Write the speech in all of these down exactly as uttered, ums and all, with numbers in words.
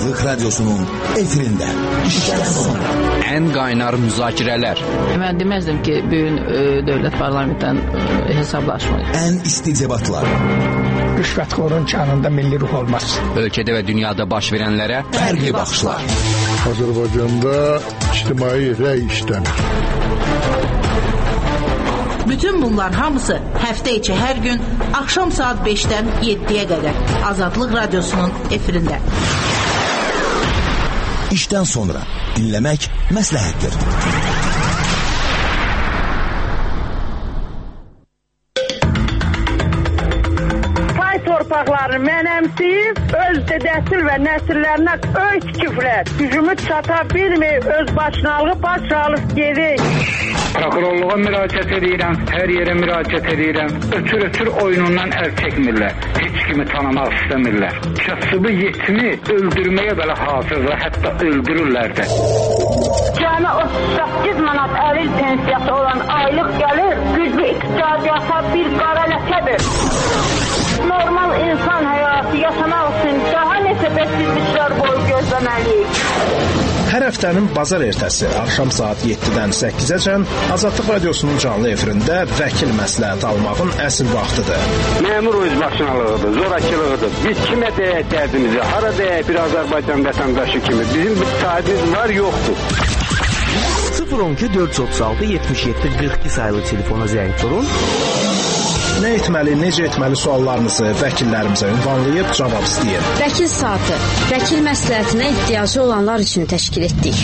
Azadlık Radyosu'nun efirinde. İşten sonra. En kaynar müzakireler. Ben demezdim ki bugün e, devlet parlamentten e, hesaplaşmayız. En isticebatlar. Rüşvetxorun kanında milli ruh olmaz. Ülkede ve dünyada baş verenlere Fərqli baxışlar. Azərbaycanda ictimai rəy işlənir. Bütün bunlar hamısı həftə içi hər gün axşam saat beşdən yeddiyə qədər Azadlıq Radyosu'nun efirində. İşten sonra dinlemek məsləhətdir. Torpaqlarını mənəmsiyib, öz dədəsil və nəsillərinə öyt küfrət, gücümü çata bilməyib, öz başınalığı baş alıb gedik. Prokurorluğa müraciət edirəm, hər yerə müraciət edirəm. Ötür-ötür oyunundan əl çəkmirlər, heç kimi tanımaq istəmirlər. Kasıbı yetimi öldürməyə belə hazırlar, hətta öldürürlər də. Cəmi otuz səkkiz manat əlil pensiyası olan aylıq gəlir, güclü iqtisadiyyata bir qara ləkədir. Normal insan həyatı yaşamaq üçün daha neçə bəsizliklər boyu gözləməliyik. Hər həftənin bazar ertəsi axşam saat yeddidən səkkizəcən Azadlıq Radyosu'nun canlı efirində vəkil məsləhət almağın əsl vaxtıdır. Məmur özbaşınalığıdır, zorakılığıdır. Biz kimə deyək dərdimizi, hara deyək bir Azərbaycan vətəndaşı kimi. Bizim bir sahibimiz var, yoxdur. sıfır on iki dörd yüz otuz altı yetmiş yeddi qırx iki sayılı telefona zəng vurun. Nə etməli, necə etməli suallarınızı vəkillərimizə ünvanlayıb cavab istəyin. Vəkil saatı, vəkil məsləhətinə ehtiyacı olanlar üçün təşkil etdik.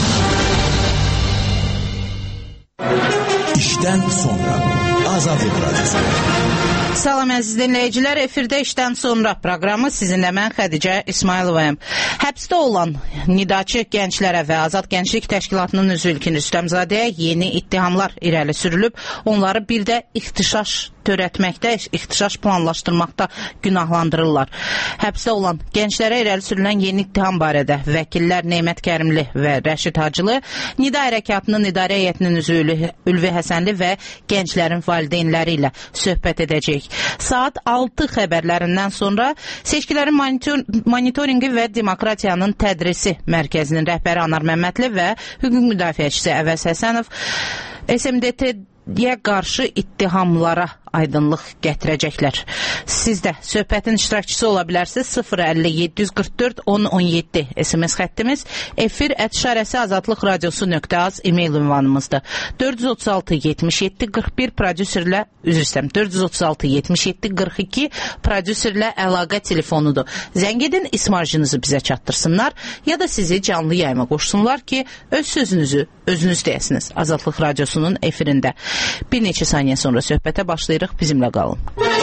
İşten sonra Azadlıq Radyosu. Salam əziz dinləyicilər, efirdə işdən sonra proqramı sizinlə mən Xədicə İsmayılovayım. Həbsdə olan nidaçı gənclərə və Azad Gənclik Təşkilatının üzvü İlkin Rüstəmzadəyə yeni ittihamlar irəli sürülüb. Onları bir də ixtişaş törətməkdə, ixtişaş planlaşdırmaqda günahlandırırlar. Həbsdə olan gənclərə irəli sürülən yeni ittiham barədə vəkillər Neymət Kərimli və Rəşid Hacılı, Nida Hərəkatının idarə heyətinin üzvü Ülvi Həsənli və gənclərin valideynləri ilə söhbət edəcək. Saat altı xəbərlərindən sonra seçkilərin monitor monitoringi və demokratiyanın tədrisi mərkəzinin rəhbəri Anar Məmmədli və hüquq müdafiəçisi Əvəz Həsənov S M D T-yə qarşı ittihamlara aydınlıq gətirəcəklər. Siz də söhbətin iştirakçısı ola bilərsiniz. sıfır əlli yeddi yüz qırx dörd on on yeddi S M S xəttimiz, efir ət işarəsi azadlıq radiosu nöqtə az e-mail ünvanımızdır. dörd yüz otuz altı yetmiş yeddi qırx bir prodüserlə üzr istəyirəm. dörd yüz otuz altı yetmiş yeddi qırx iki prodüserlə əlaqə telefonudur. Zəng edin, ismarjınızı bizə çatdırsınlar ya da sizi canlı yayıma qoşsunlar ki, öz sözünüzü özünüz deyəsiniz. Azadlıq radiosunun efirində. Bir neçə saniyə sonra söhbətə başlayırıq. Bizimlə qalın.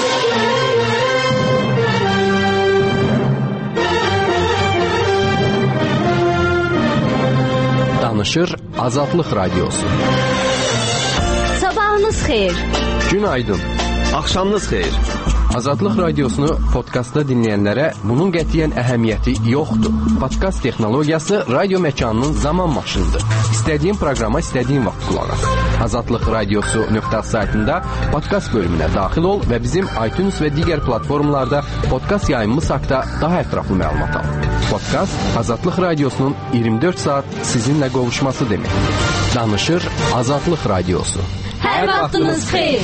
Danışır Azadlıq Radyosu. Sabahınız xeyir. Günaydın. Axşamınız xeyir. Azadlıq Radiosunu podkastda dinləyənlərə bunun qətiyyən əhəmiyyəti yoxdur. Podkast texnologiyası radio məkanının zaman maşınıdır. İstədiyin proqrama istədiyin vaxt qulaq as. Azadlıq Radiosu nöqtə az saytında podkast bölümünə daxil ol və bizim iTunes və digər platformlarda podkast yayımımız haqqında daha ətraflı məlumat al. Podkast Azadlıq Radiosunun iyirmi dörd saat sizinlə qovuşması deməkdir. Danışır Azadlıq Radiosu. Hər vaxtınız xeyir.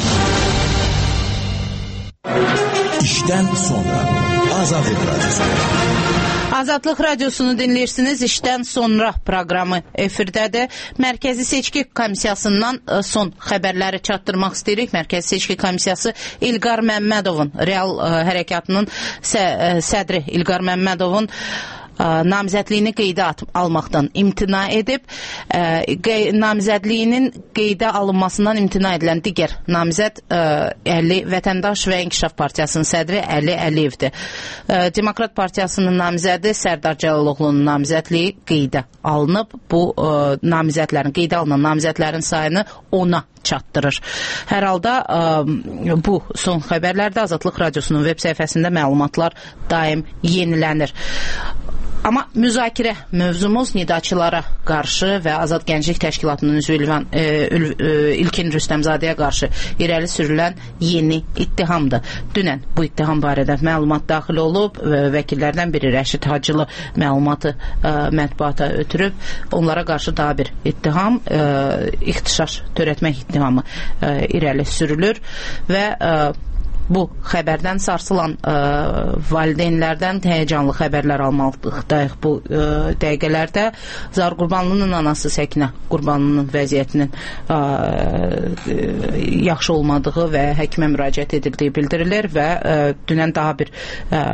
İşten sonra Azadlıq Radyosu. Azadlıq Radiosunu dinləyirsiniz. İşdən sonra proqramı efirdədir. Mərkəzi Seçki Komissiyasından son xəbərləri çatdırmaq istəyirik. Mərkəzi Seçki Komissiyası İlqar Məmmədovun, Real Hərəkatının sədri İlqar Məmmədovun namizədliyini qeydə almaqdan imtina edib. Namizədliyinin qeydə alınmasından imtina edilən digər namizəd Əli Vətəndaş və İnkişaf Partiyasının sədri Əli Əliyevdir. Demokrat Partiyasının namizədi Sərdar Cəlaloğlu'nun namizədliyi qeydə alınıb. Bu namizədlərin, qeydə alınan namizədlərin sayını ona çatdırır. Hər halda bu son xəbərlərdə Azadlıq Radiosunun web səhifəsində məlumatlar daim yenilənir. Amma müzakirə mövzumuz nidaçılara qarşı və Azad Gənclik Təşkilatının üzvü İlvan, e, e, İlkin Rüstəmzadəyə qarşı irəli sürülən yeni ittihamdır. Dünən bu ittiham barədə məlumat daxil olub, vəkillərdən biri Rəşid Hacılı məlumatı e, mətbuata ötürüb. Onlara qarşı daha bir ittiham, e, ixtişaş törətmək ittihamı e, irəli sürülür və e, bu xəbərdən sarsılan ə, valideynlərdən həyəcanlı xəbərlər almalıdıq bu ə, dəqiqələrdə. Zar Qurbanlının anası Səkinə Qurbanlının vəziyyətinin ə, yaxşı olmadığı və həkimə müraciət edildiyi bildirilir və ə, dünən daha bir ə,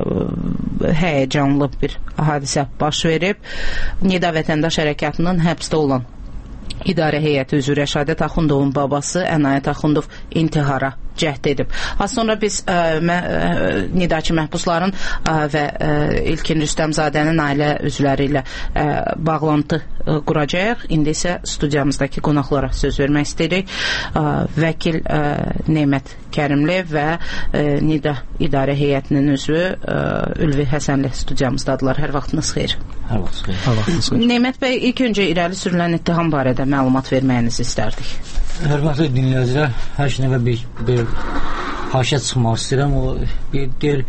həyəcanlı bir hadisə baş verib. Nida Vətəndaş Hərəkatının həbsdə olan İdarə heyəti üzvü Rəşadət Axundovun babası Ənayət Axundov intihara cəhd edib. Az sonra biz ə, mə, ə, nidaçı məhbusların ə, və ə, İlkin Rüstəmzadənin ailə üzvləri ilə ə, bağlantı ə, quracağıq. İndi isə studiyamızdakı qonaqlara söz vermək istəyirik. Ə, vəkil ə, Nemət Kərimli və ə, Nida İdarə heyətinin üzvü ə, Ülvi Həsənli studiyamızdadılar. Hər vaxtınız xeyir. Hər vaxtınız xeyir. Nemət bəy, ilk öncə irəli sürülən ittiham barədə məlumat verməyinizi istərdik. Hörmətli dinləyicilər, hər şeyə bir, bir haşiyə çıxmaq istəyirəm. O bir deyir,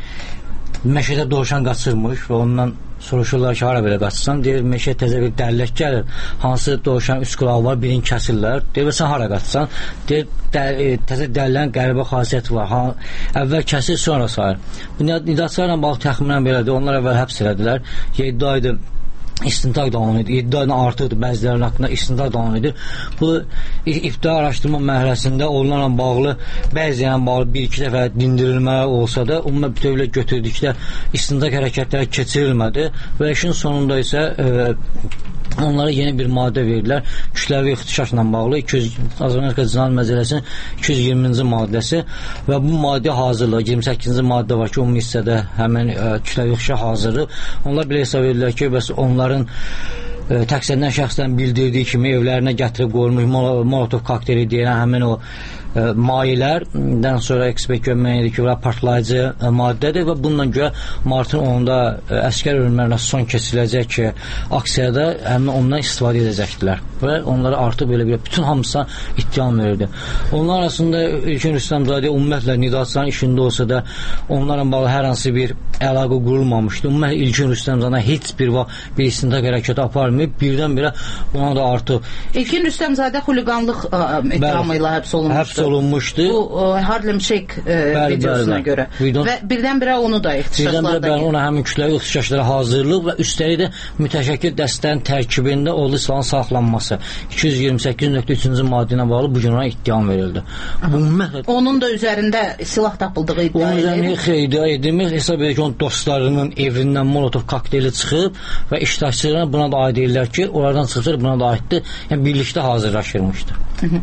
meşədə dovşan qaçırmış və ondan soruşurlar ki, hara belə qaçırsan? Deyir, meşəyə təzə bir dəlilək gəlir. Hansı dovşan üç qulağı var, birini kəsirlər. Deyir, sən hara qaçırsan? Deyir, dəl, e, təzə dəlilərin qəribə xasiyyəti var. Ha, əvvəl kəsir, sonra sayır. Bu nidaçılarla bağlı təxminən belədir. Onlar əvvəl həbs elədilər. yeddi aydır istintaq davam edir. yeddi aydan artıqdır bəzilərinin haqqında istintaq davam edir. Bu ibtidai araşdırma mərhələsində onlarla bağlı bəziylə bağlı bir-iki dəfə dindirilmə olsa da onunla bütövlə götürdükdə istintaq hərəkətləri keçirilmədi və işin sonunda isə e, onlara yeni bir maddə verirlər. Kütləvi ixtişaşla bağlı iki yüz Azərbaycan Cinayət Məcəlləsinin iki yüz iyirminci maddəsi və bu maddə hazırlığı iyirmi səkkizinci maddə var ki, ümumi hissədə həmin e, kütləvi ixtişaş hazırlıq. Onlar belə hesab edirlər ki, bəs onların e, təqsirlənən şəxsdən bildirdiyi kimi evlərinə gətirib qoyulmuş molotov kokteyli deyilən həmin o e, mayelərdən sonra ekspert görməyədir ki, partlayıcı e, maddədir və bununla görə martın onunda e, əskər ölümlərinə son keçiriləcək ki, aksiyada həmin ondan istifadə edəcəkdilər və onlara artıq belə bir bütün hamısına ittiham verirdi. Onlar arasında İlkin Rüstəmzadə ümumiyyətlə nidaçıların işində olsa da onlarla bağlı hər hansı bir əlaqə qurulmamışdı. Ümumiyyətlə İlkin Rüstəmzadə heç bir vaxt bir istintaq hərəkəti aparmayıb, birdən-birə ona da artıq İlkin Rüstəmzadə xuliqanlıq ittihamı ilə həbs olunmuşdu. Həbs olunmuşdu. Bu uh, Harlem Shake uh, bəli, videosuna bəli, görə. Video... Və birdən-birə onu da ixtişaşlarda birdən-birə ona həmin kütləvi ixtişaşlara hazırlıq və üstəlik də mütəşəkkil dəstənin tərkibində odlu silahın saxlanması iki yüz iyirmi səkkiz nöqtə üçüncü maddəyə bağlı bu gün ona ittiham verildi. Bu, onun da üzərində silah tapıldığı iddia edilir. Onun üzərində iddia edilir. Hesab edir ki, onun dostlarının evindən molotov kokteyli çıxıb və iştirakçılarına buna da aid edirlər ki, oradan çıxır, buna da aiddir. Yəni birlikdə hazırlaşırmışdı.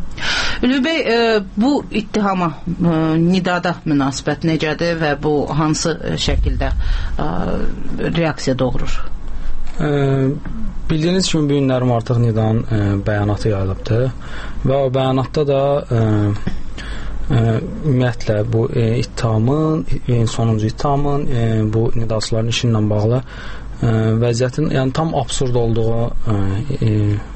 Ülvi bəy, e, bu ittihama e, nidada münasibət necədir və bu hansı şəkildə e, reaksiya doğurur? E, bildiyiniz kimi bu günlərim artıq nidanın e, bəyanatı yayılıbdır və o bəyanatda da e, e, ümumiyyətlə bu e, ittihamın, e, sonuncu ittihamın e, bu nidaçıların işi ilə bağlı e, vəziyyətin yəni tam absurd olduğu e, e,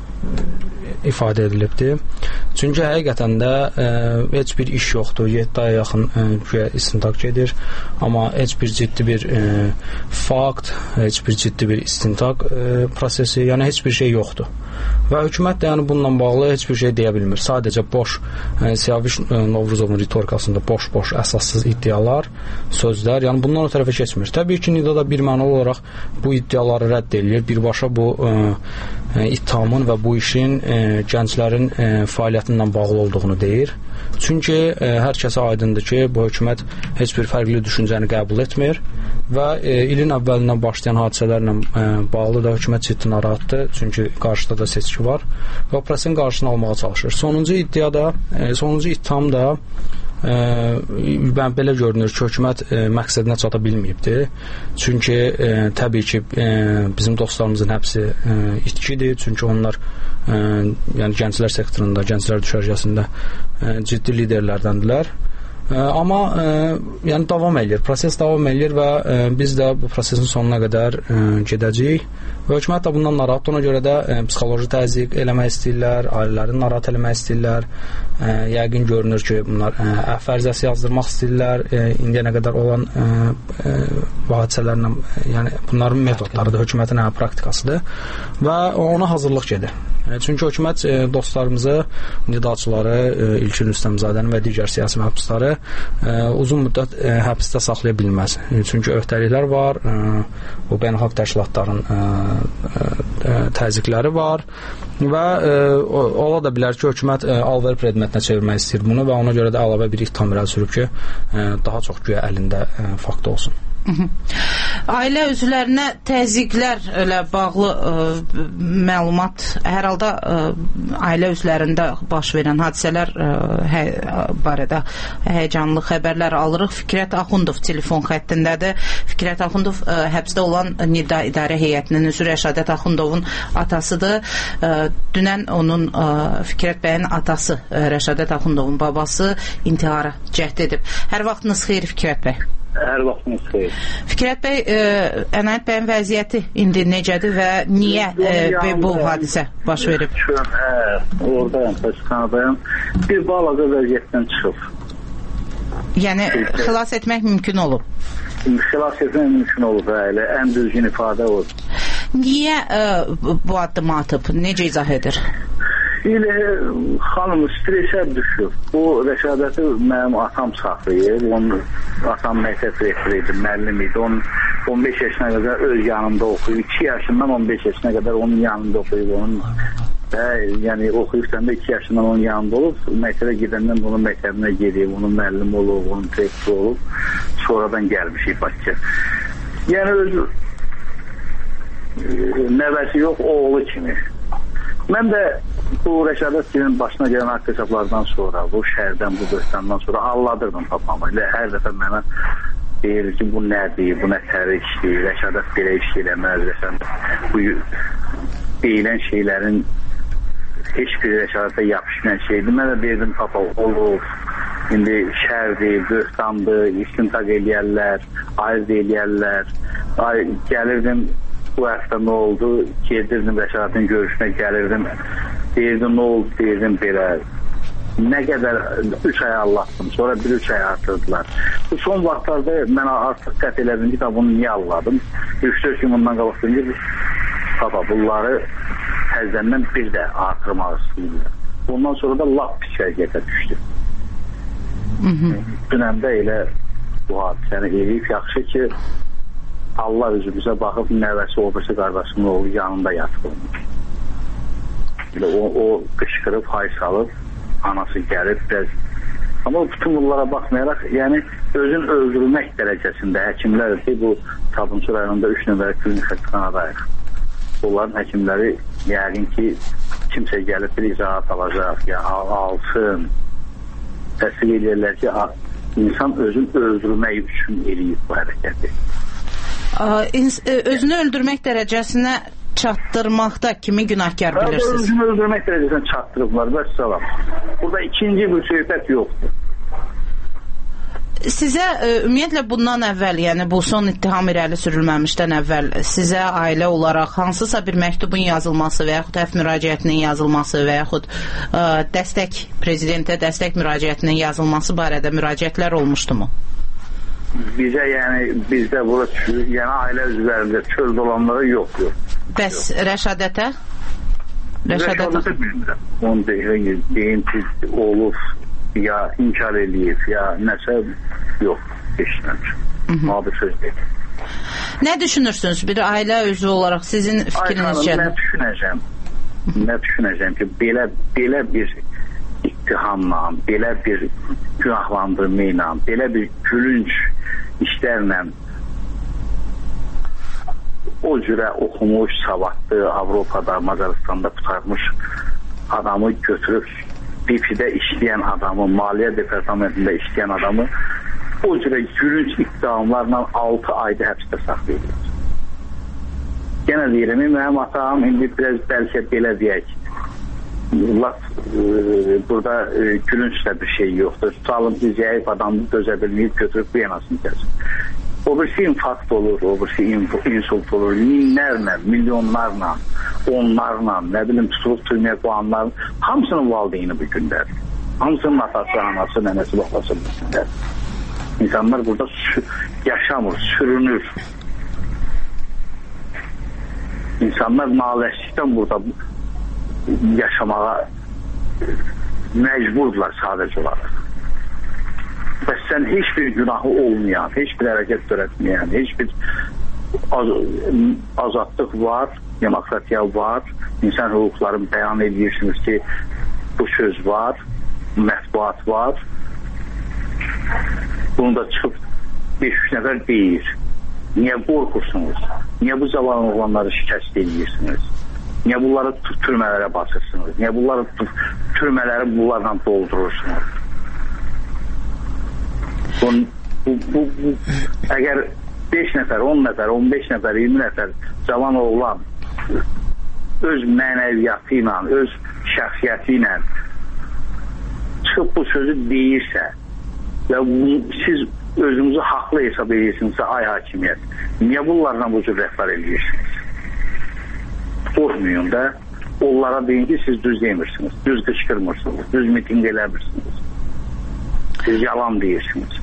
ifadə edilibdir. Çünki həqiqətən də e, heç bir iş yoxdur. yeddi aya yaxın e, istintaq gedir. Amma heç bir ciddi bir e, fakt, heç bir ciddi bir istintaq e, prosesi, yəni heç bir şey yoxdur. Və hökumət də yəni bununla bağlı heç bir şey deyə bilmir. Sadəcə boş, e, Siyavuş e, Novruzovun ritorikasında boş-boş, əsassız iddialar, sözlər, yəni bundan o tərəfə keçmir. Təbii ki, Nida da bir mənalı olaraq bu iddiaları rədd edir. Birbaşa bu e, e, ittihamın və bu işin e, gənclərin e, fəaliyyətindən bağlı olduğunu deyir. Çünki e, hər kəsə aydındır ki, bu hökumət heç bir fərqli düşüncəni qəbul etmir və e, ilin əvvəlindən başlayan hadisələrlə e, bağlı da hökumət ciddi narahatdır. Çünki qarşıda da seçki var və prosesin qarşısını almağa çalışır. Sonuncu iddiada, e, sonuncu ittiham da e, mən belə görünür ki, hökumət e, məqsədinə çata bilməyibdir. Çünki e, təbii ki, e, bizim dostlarımızın həbsi e, itkidir. Çünki onlar e, yəni gənclər sektorunda, gənclər düşərgəsində e, ciddi liderlərdəndirlər Ə, amma ə, yəni davam edir, proses davam edir və ə, biz də bu prosesin sonuna qədər ə, gedəcəyik və hökumət də bundan narahat, ona görə də ə, psixoloji təzyiq eləmək istəyirlər, ailələri narahat eləmək istəyirlər. Ə, yəqin görünür ki, bunlar ə, əfv ərizəsi yazdırmaq istəyirlər. Ə, indiyənə qədər olan ə, ə, hadisələrlə, yəni bunların metodlarıdır, hökumətin ə, praktikasıdır və ona hazırlıq gedir. Çünki hökumət e, dostlarımızı, nidaçıları, e, İlkin Rüstəmzadəni və digər siyasi məhbusları e, uzun müddət e, həbsdə saxlaya bilməz. E, çünki öhdəliklər var, e, bu beynəlxalq təşkilatların e, e, təzyiqləri var və e, ola da bilər ki, hökumət e, alver predmetinə çevirmək istəyir bunu və ona görə də əlavə bir ittiham irəli sürüb ki, e, daha çox güya əlində e, fakt olsun. Ailə üzvlərinə təzyiqlərlə bağlı ə, məlumat, hər halda ə, ailə üzvlərində baş verən hadisələr ə, hə, barədə həyəcanlı xəbərlər alırıq. Fikrət Axundov telefon xəttindədir. Fikrət Axundov ə, həbsdə olan Nida İdarə Heyətinin üzvü Rəşadət Axundovun atasıdır. Ə, dünən onun ə, Fikrət bəyin atası ə, Rəşadət Axundovun babası intihara cəhd edib. Hər vaxtınız xeyir Fikrət bəy. Hər vaxtınız xeyir. Fikrət bəy, e, Ənaət bəyin vəziyyəti indi necədir və niyə e, bu hadisə baş verib? Hə, oradayım, xəstəxanadayım. Bir balaca vəziyyətdən çıxıb. Yəni, xilas etmək mümkün olub? Xilas etmək mümkün olub, elə ən düzgün ifadə olub. Niyə e, bu addımı atıb? Necə izah edir? İlə xanım stresə düşüb. Bu Rəşadəti mənim atam saxlayır. Onun atam məktəb rektoru idi, müəllim idi. Onun on beş yaşına qədər öz yanında oxuyub. iki yaşından on beş yaşına qədər onun yanında oxuyub. Onun və yəni oxuyubsan da iki yaşından onun yanında olub. Məktəbə gedəndən onun məktəbinə gedib, onun müəllim olub, onun rektoru olub. Sonradan gəlmişik Bakıya. Yəni öz nəvəsi yox, oğlu kimi. Mən də bu Rəşadət Gilin başına gələn haqq hesablardan sonra, bu şəhərdən, bu böhtandan sonra ağladırdım papamı. Hər dəfə mənə deyir ki, bu nədir, bu nə tərə işləyir, Rəşadət belə işləyir, Rəşadət bu deyilən şeylərin heç bir Rəşadətə yapışmayan şeydir. Mən də deyirdim, papa, olur, indi şəhərdir, böhtandır, istintaq eləyərlər, ayırt eləyərlər. Ay, gəlirdim, bu həftə nə oldu, gedirdim Rəşadətin görüşünə, gəlirdim, deyirdim, nə oldu, deyirdim belə. Nə qədər üç ay anlattım, sonra bir üç ay artırdılar. Bu son vaxtlarda mən artıq qət elədim ki, bunu niyə anladım? üç dörd gün bundan qabaqdım ki, baba, bunları təzədən bir də artırmaq istəyirlər. Ondan sonra da lap pis vəziyyətə düşdü. Dünəmdə elə bu hadisəni eləyib, yaxşı ki, Allah üzümüzə baxıb, nəvəsi olursa qardaşımın oğlu yanında yatıb olmuş. O, o qışqırıb, hay salıb, anası gəlib, bəz. Amma bütün bunlara baxmayaraq, yəni özün öldürmək dərəcəsində həkimlər ki, bu Sabunçu rayonunda üç nömrəli klinik xəstəxanadayıq. Onların həkimləri yəqin ki, kimsə gəlib bir izahat alacaq, ya alsın. Təsdiq edirlər ki, insan özün öldürmək üçün eləyib bu hərəkəti. Özünü öldürmək dərəcəsinə çatdırmaqda kimi günahkar bilirsiniz? Özünü öldürmək dərəcəsinə çatdırıblar, bəs salam. Burada ikinci bir söhbət yoxdur. Sizə ümumiyyətlə bundan əvvəl, yəni bu son ittiham irəli sürülməmişdən əvvəl sizə ailə olaraq hansısa bir məktubun yazılması və yaxud həf müraciətinin yazılması və yaxud ə, dəstək, prezidentə dəstək müraciətinin yazılması barədə müraciətlər olmuşdumu? Bizə, yəni, bizdə bura, yəni ailə üzvlərində çöl dolanlara yox, yox. Bəs Rəşadətə? Rəşadətə bilmirəm. Onu deyim ki, olub, ya inkar eləyib, ya nəsə yox, eşitməmiş. Abi söz deyil. Nə düşünürsünüz bir ailə üzvü olaraq sizin fikriniz nə düşünəcəm? Nə düşünəcəm ki, belə, belə bir ittihamla, belə bir günahlandırma ilə, belə bir gülünc işlərlə o cürə oxumuş, savadlı, Avropada, Macaristanda tutarmış adamı götürüb B P-də işləyən adamı, Maliyyə Departamentində işləyən adamı o cürə gülünc iddiamlarla altı ayda həbsdə saxlayırlar. Yenə deyirəm, mənim atam indi biraz bəlkə belə deyək, laf e, burada e, gülünç de bir şey yoktur. Tutalım ki zayıf adamı dözə bilməyib götürüb bu yanasını kəsin. O birisi infarkt olur, o birisi insult olur. Minlərlə, milyonlarla, onlarla, nə bilim tutuluq türməyə qoğanların hamısının valideyni bu gündədir. Hamısının atası, anası, nənəsi, babası bu gündədir. İnsanlar burada yaşamır, sürünür. İnsanlar naləşlikdən burada yaşamağa məcburdular sadəcə olaraq. Bəs sən heç bir günahı olmayan, heç bir hərəkət törətməyən, heç bir az azadlıq var, demokratiya var, insan hüquqlarını bəyan edirsiniz ki, bu söz var, mətbuat var. Bunu da çıxıb beş-üç nəfər deyir. Niyə qorxursunuz? Niyə bu zavallı oğlanları şikəst edirsiniz? Niyə bunları türmələrə basırsınız? Niyə bunları türmələri bunlarla doldurursunuz? Bu, bu, bu, bu, əgər beş nəfər, on nəfər, on beş nəfər, iyirmi nəfər cavan oğlan öz mənəviyyatı ilə, öz şəxsiyyəti ilə çıxıb bu sözü deyirsə və siz özünüzü haqlı hesab edirsinizsə, ay hakimiyyət, niyə bunlarla bu cür rəftar edirsiniz? Qorxmayın da, onlara deyin ki, siz düz demirsiniz, düz qışqırmırsınız, düz miting eləmirsiniz, siz yalan deyirsiniz.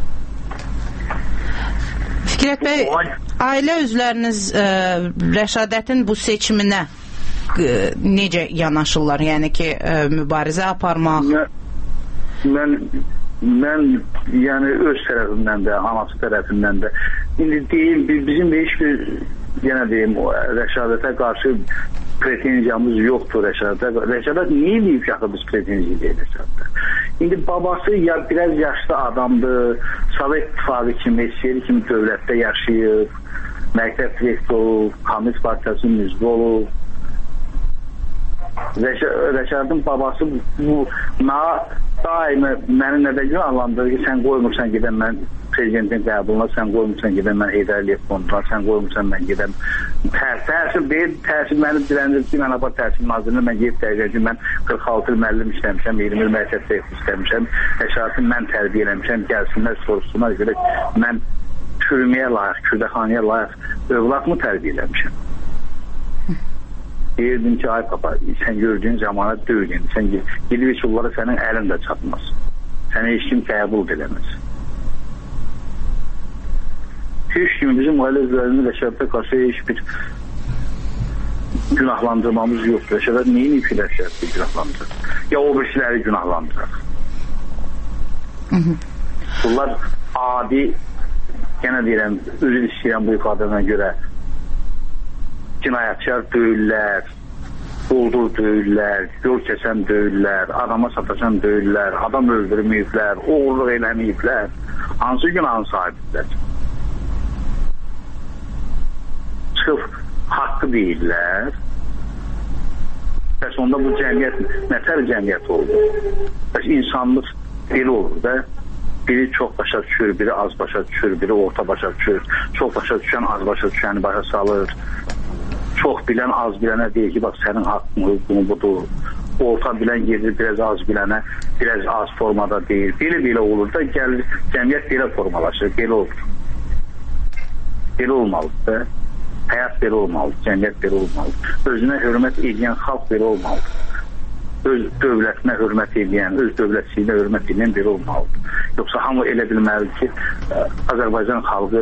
Fikrət bəy, ailə üzvləriniz ə, Rəşadətin bu seçiminə ə, necə yanaşırlar? Yəni ki, ə, mübarizə aparmaq? Mən, mən, mən yəni öz tərəfimdən də, anası tərəfindən də indi deyim, bizim də heç bir yenə deyim, Rəşadətə qarşı pretenziyamız yoxdur Rəşadətə. Rəşadət niyə deyib ki, axı biz pretenziya deyil Rəşadətə? İndi babası ya biraz yaşlı adamdır, Sovet İttifaqı kimi, S S R kimi dövlətdə yaşayıb, məktəb direktoru olub, Komünist Partiyasının üzvü olub. Rəşadın babası bu daimi məni nədə günahlandırır ki, sən qoymursan gedən mən prezidentin qəbuluna, sən qoymursan gedən mən Heydər Əliyev fonduna, sən qoymursan mən gedən təsir deyil, təsir məni diləndir ki, mən apar təsir nazirində mən gedib dəyəcəm ki, mən qırx altı il müəllim işləmişəm, iyirmi il məktəb direktoru işləmişəm, Rəşadın mən tərbiyə eləmişəm, gəlsinlər, soruşsunlar, görə mən türməyə layiq, kürdəxanaya layiq övladımı tərbiyə eləmişəm. Deyirdim ki, ay papa, sən gördüyün zamana dövdün, sən gedib heç onlara sənin əlin də çatmaz. Səni heç kim qəbul eləməz. Heç kimi bizim ailə üzvlərinin Rəşadətə qarşı heç bir günahlandırmamız yoxdur. Rəşadət neyin ki, Rəşadətə günahlandırır? Ya o birisiləri günahlandırır. Bunlar adi, yenə deyirəm, üzül istəyirəm bu ifadədən görə, cinayətçilər döyürlər, quldur döyürlər, yol kəsən döyürlər, adama sataşan döyürlər, adam öldürməyiblər, oğurluq eləməyiblər. Hansı günahın sahibidirlər? Çıxıb haqqı deyirlər. Bəs onda bu cəmiyyət nətər cəmiyyət oldu? Bəs insanlıq belə olur da. Biri çox başa düşür, biri az başa düşür, biri orta başa düşür. Çox başa düşən az başa düşəni başa salır. Çox bilən az bilənə deyir ki, bax sənin haqqın, hüququn budur. Orta bilən gedir, biraz az bilənə, biraz az formada deyir. Belə-belə olur da, gəlir, cəmiyyət belə formalaşır, belə olur. Belə olmalıdır da. Həyat belə olmalıdır, cəmiyyət belə olmalıdır. Özünə hörmət edən xalq belə olmalıdır. Öz dövlətinə hörmət edən, öz dövlətçiliyinə hörmət edən belə olmalıdır. Yoxsa hamı elə bilməlidir ki, Azərbaycan xalqı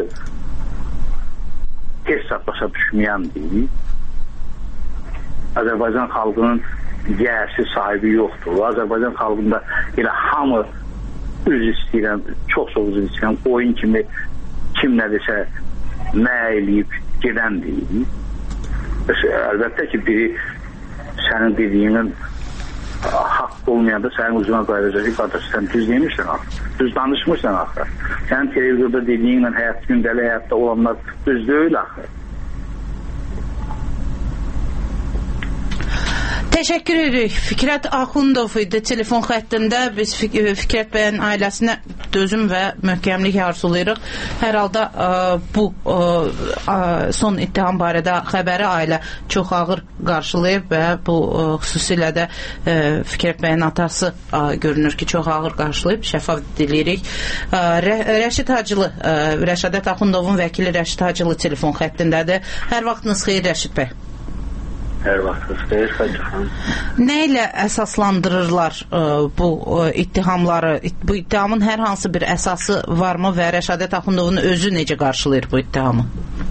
tez başa düşməyən deyil. Azərbaycan xalqının yərsi sahibi yoxdur. Azərbaycan xalqında elə hamı üz istəyirəm, çox-çox üz istəyirəm, oyun kimi kim nə desə nə eləyib gedən deyil. Əlbəttə ki, biri sənin dediyinin haqq olmayanda sənin ucuna qayıracaq ki, qardaş, sən düz demişsən axı, düz danışmışsan axı. Sənin televizorda dediyinlə həyat, gündəlik həyatda olanlar düz deyil axı. Təşəkkür edirik. Fikrət Axundov idi telefon xəttində. Biz Fik Fikrət bəyin ailəsinə dözüm və möhkəmlik arzulayırıq. Hər halda ə, bu ə, son ittiham barədə xəbəri ailə çox ağır qarşılayıb və bu ə, xüsusilə də ə, Fikrət bəyin atası ə, görünür ki, çox ağır qarşılayıb. Şəffaf deyirik. Rə Rəşid Hacılı, ə, Rəşadət Axundovun vəkili Rəşid Hacılı telefon xəttindədir. Hər vaxtınız xeyir Rəşid bəy. Hər vaxtınız xeyir, Xacı xanım. Nə ilə əsaslandırırlar ə, bu ə, ittihamları? Bu ittihamın hər hansı bir əsası varmı və Rəşadət Axundovun özü necə qarşılayır bu ittihamı?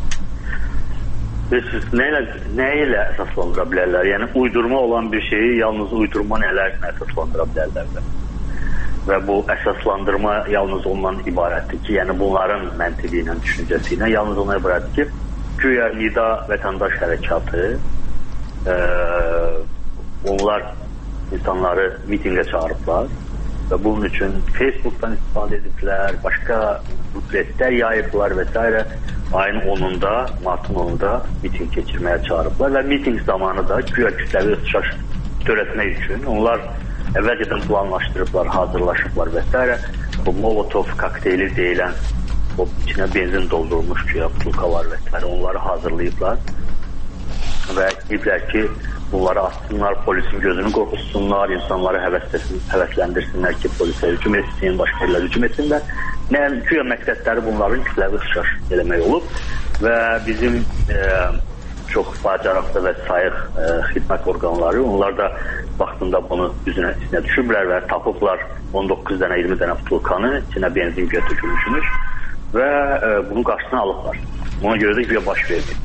Bilirsiniz, nə ilə, nə ilə əsaslandıra bilərlər? Yəni, uydurma olan bir şeyi yalnız uydurma nələrlə əsaslandıra bilərlər. Və bu əsaslandırma yalnız ondan ibarətdir ki, yəni bunların məntiqi ilə, düşüncəsi ilə yalnız ona ibarətdir ki, güya Nida vətəndaş hərəkatı Ee, onlar insanları mitingə çağırıblar və bunun üçün Facebook'tan istifadə ediblər, başqa bukletlər yayıblar və s. Ayın onunda, martın onunda miting keçirməyə çağırıblar və miting zamanı da güya kütləvi ixtişaş törətmək üçün onlar əvvəlcədən planlaşdırıblar, hazırlaşıblar və s. Bu Molotov kokteyli deyilən, o içinə benzin doldurmuş güya pulkalar və s. onları hazırlayıblar və deyiblər ki, bunları atsınlar, polisin gözünü qorxutsunlar, insanları həvəsləndirsinlər ki, polisə hücum etsin, başqa yerlər hücum etsinlər. Nə, güya məqsədləri bunların kütləvi ixtişaş eləmək olub və bizim e, çox bacarıqlı və sayıq e, xidmət orqanları, onlar da vaxtında bunu üzünə, içinə düşüblər və tapıblar on doqquz dənə, iyirmi dənə pulkanı, içinə benzin götürülmüş və e, bunun qarşısını alıblar. Ona görə də güya baş verdi.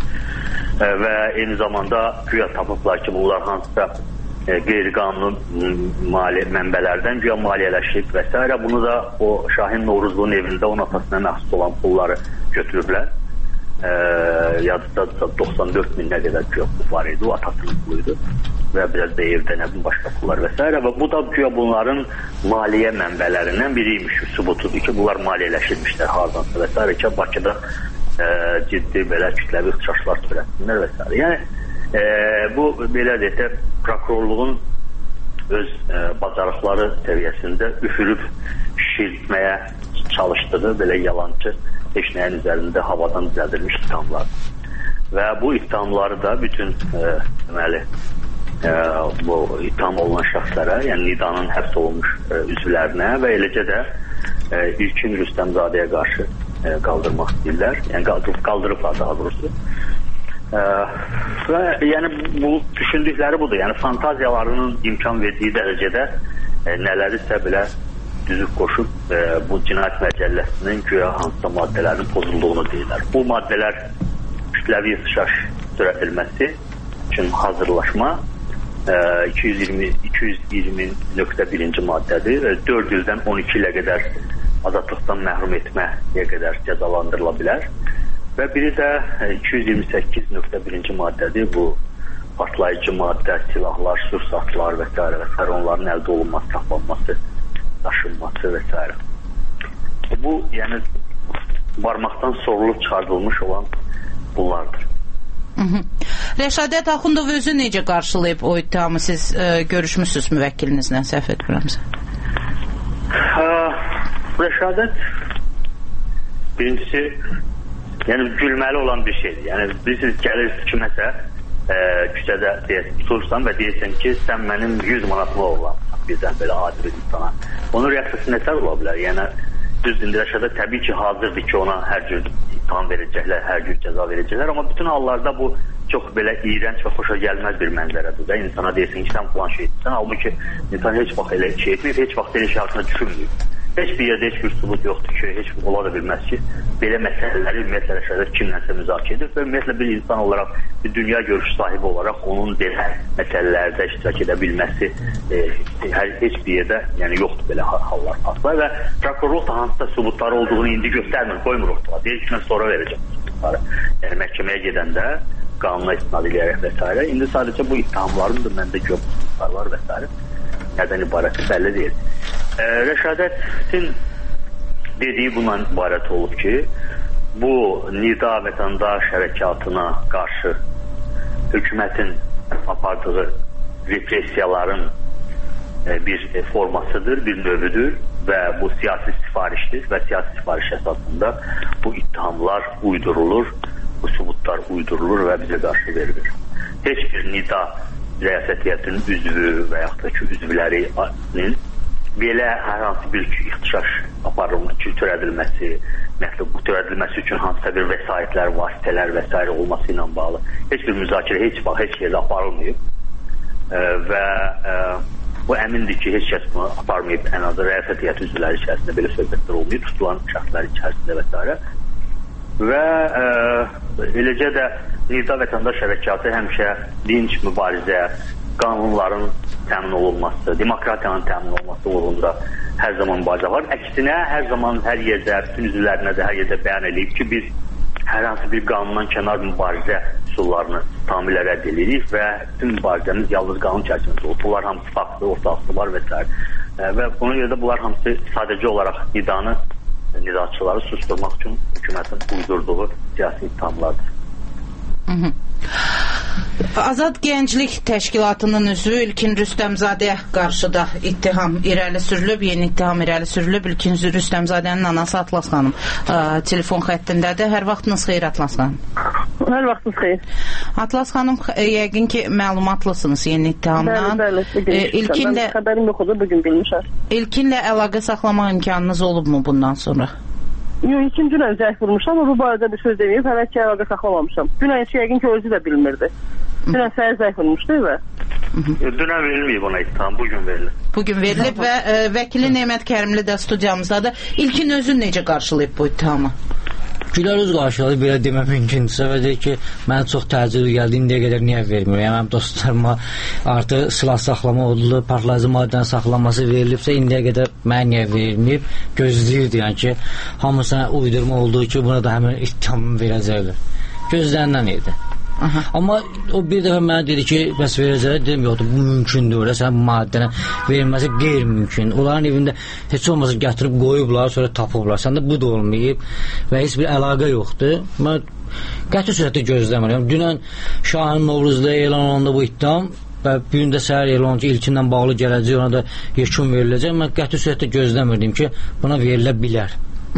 Və eyni zamanda güya tapıblar ki, bunlar hansısa e, qeyri-qanuni mali mənbələrdən güya maliyyələşib və s. Bunu da o Şahin Novruzluğun evində onun atasına məxsus olan pulları götürüblər. E, Yadda doxsan dörd min nə qədər güya pul var idi, o atasının puluydu və biraz da evdə nə bilin başqa pullar və s. Və bu da güya bunların maliyyə mənbələrindən biriymiş, sübutudur ki, bunlar maliyyələşirmişlər hardansa və s. ki, Bakıda Ə, ciddi belə kütləvi ixtişaşlar törətsinlər və s. Yəni e, bu belə deyək, prokurorluğun öz e, bacarıqları səviyyəsində üfürüb şişirtməyə çalışdığı belə yalancı heç nəyin üzərində havadan düzəldilmiş ittihamlar. Və bu ittihamları da bütün e, deməli e, bu ittiham olunan şəxslərə, yəni Nidanın həbs olunmuş e, üzvlərinə və eləcə də e, İlkin Rüstəmzadəyə qarşı qaldırmaq istəyirlər. Yəni qaldırıb, qaldırıblar daha doğrusu. Ee, və yəni bu düşündükləri budur. Yəni fantaziyalarının imkan verdiyi dərəcədə e, nələrisə belə düzüb qoşub e, bu cinayət məcəlləsinin güya hansısa maddələrinin pozulduğunu deyirlər. Bu maddələr kütləvi ixtişaş törədilməsi üçün hazırlaşma e, iki yüz iyirmi nöqtə birinci maddədir. E, dörd ildən on iki ilə qədər azadlıqdan məhrum etməyə qədər cəzalandırıla bilər. Və biri də iki yüz iyirmi səkkiz nöqtə birinci maddədir. Bu partlayıcı maddə, silahlar, sursatlar və s. və s. onların əldə olunması, saxlanması, daşınması və s. Bu, yəni barmaqdan sorulub çıxardılmış olan bunlardır. Hı -hı. Rəşadət Axundov özü necə qarşılayıb o ittihamı? Siz e, görüşmüsünüz müvəkkilinizlə, səhv etmirəmsə? Rəşadət birincisi yəni gülməli olan bir şeydir. Yəni bilirsiniz, gəlir kiməsə e, küçədə deyəsən, tutursan və deyirsən ki, sən mənim yüz manatımı oğurlamısan birdən belə adi bir insana. Onun reaksiyası nətər ola bilər? Yəni düzdür, Rəşadət təbii ki, hazırdır ki, ona hər cür imtahan verəcəklər, hər cür cəza verəcəklər, amma bütün hallarda bu çox belə iyrənc və xoşa gəlməz bir mənzərədir və insana deyirsən ki, sən falan şey etsən, halbuki insan heç vaxt elə şey etməyib, heç vaxt elə şey haqqında düşünməyib. Heç bir yerdə heç bir sübut yoxdur ki, heç ola da bilməz ki, belə məsələləri ümumiyyətlə Rəşadət kimlənsə müzakirə edir və ümumiyyətlə bir insan olaraq, bir dünya görüşü sahibi olaraq onun belə məsələlərdə iştirak edə bilməsi e, hər, heç bir yerdə yəni yoxdur belə hallar asla və prokurorluq da hansısa sübutları olduğunu indi göstərmir, qoymur ortada. Deyir ki, mən sonra verəcəm sübutları. Yəni məhkəməyə gedəndə qanuna istinad edərək və s. İndi sadəcə bu ittihamların da məndə göbutlar var və s. Nədən ibarəti bəlli deyil. Ee, Rəşadətin dediyi bundan ibarət olub ki, bu Nida vətəndaş hərəkatına qarşı hökumətin apardığı repressiyaların bir formasıdır, bir növüdür və bu siyasi sifarişdir və siyasi sifariş əsasında bu ittihamlar uydurulur, bu sübutlar uydurulur və bizə qarşı verilir. Heç bir nida rəyasət heyətinin üzvü və yaxud da ki, üzvlərinin belə hər hansı bir ixtişaş aparılması, ki, törədilməsi, məktub törədilməsi üçün hansısa bir vəsaitlər, vasitələr və s. olması ilə bağlı heç bir müzakirə heç vaxt heç yerdə aparılmayıb e, və e, bu əmindir ki, heç kəs bunu aparmayıb, ən azı rəyasət heyəti üzvləri içərisində belə söhbətlər olmayıb, tutulan şəxslər içərisində və s. Və e, eləcə də Nida Vətəndaş Hərəkatı həmişə dinc mübarizə, qanunların təmin olunması, demokratiyanın təmin olunması uğrunda hər zaman mübarizə var. Əksinə, hər zaman, hər yerdə, bütün üzvlərinə də hər yerdə bəyan edib ki, biz hər hansı bir qanundan kənar mübarizə üsullarını tamamilə rədd edirik və bütün mübarizəmiz yalnız qanun çərçivəsində olur. Bunlar hamısı faktlı, ortaqlığı var və s. Və buna görə də bunlar hamısı sadəcə olaraq nidanı, nidaçıları susturmaq üçün hökumətin uydurduğu siyasi ittihamlardır. Hı -hı. Azad Gənclik Təşkilatının üzvü İlkin Rüstəmzadəyə qarşı da ittiham irəli sürülüb, yeni ittiham irəli sürülüb. İlkin Rüstəmzadənin anası Atlas xanım ə, telefon xəttindədir. Hər vaxtınız xeyir Atlas xanım. Hər vaxtınız xeyir. Atlas xanım, yəqin ki məlumatlısınız yeni ittihamdan. Bəli, bəli. İlkinlə xəbərim yox idi, bugün bilmişəm. İlkinlə əlaqə saxlamaq imkanınız olubmu bundan sonra? Yox, ilkin dünən zəng vurmuşam, amma bu barədə bir söz deməyib, hələ ki əlaqə saxlamamışam. Dünən heç yəqin ki özü də bilmirdi. Dünən səhər zəng vurmuşdu və dünən verilməyib ona ittiham, bugün verilib. Bugün verilib və ə, vəkili Nemət Kərimli də studiyamızdadır. İlkin özü necə qarşılayıb bu ittihamı? Gülər öz qarşıladı, belə demə mümkündürsə və deyir ki, mənə çox təəccüblü gəldi, indiyə qədər niyə vermir? Yəni, mənim dostlarıma artıq silah saxlama oldu, partlayıcı maddənin saxlanması verilibsə, indiyə qədər mənə niyə verilməyib? Gözləyirdi, yəni ki, hamısına uydurma olduğu ki, buna da həmin ittihamını verəcəklər. Gözlənilən idi. Aha. Amma o bir dəfə mənə dedi ki, bəs verəcəklər, dedim, yoxdur, bu mümkündür, sən maddənin verilməsi qeyri-mümkün. Onların evində heç olmasa gətirib qoyublar, sonra tapıblar. Səndə bu da olmayıb və heç bir əlaqə yoxdur. Mən qəti sürətdə gözləmirəm. Dünən Şahin Novruzda elan olanda bu ittiham və bir gün də səhər elan olunca ilkindən bağlı gələcək, ona da yekun veriləcək. Mən qəti sürətdə gözləmirdim ki, buna verilə bilər.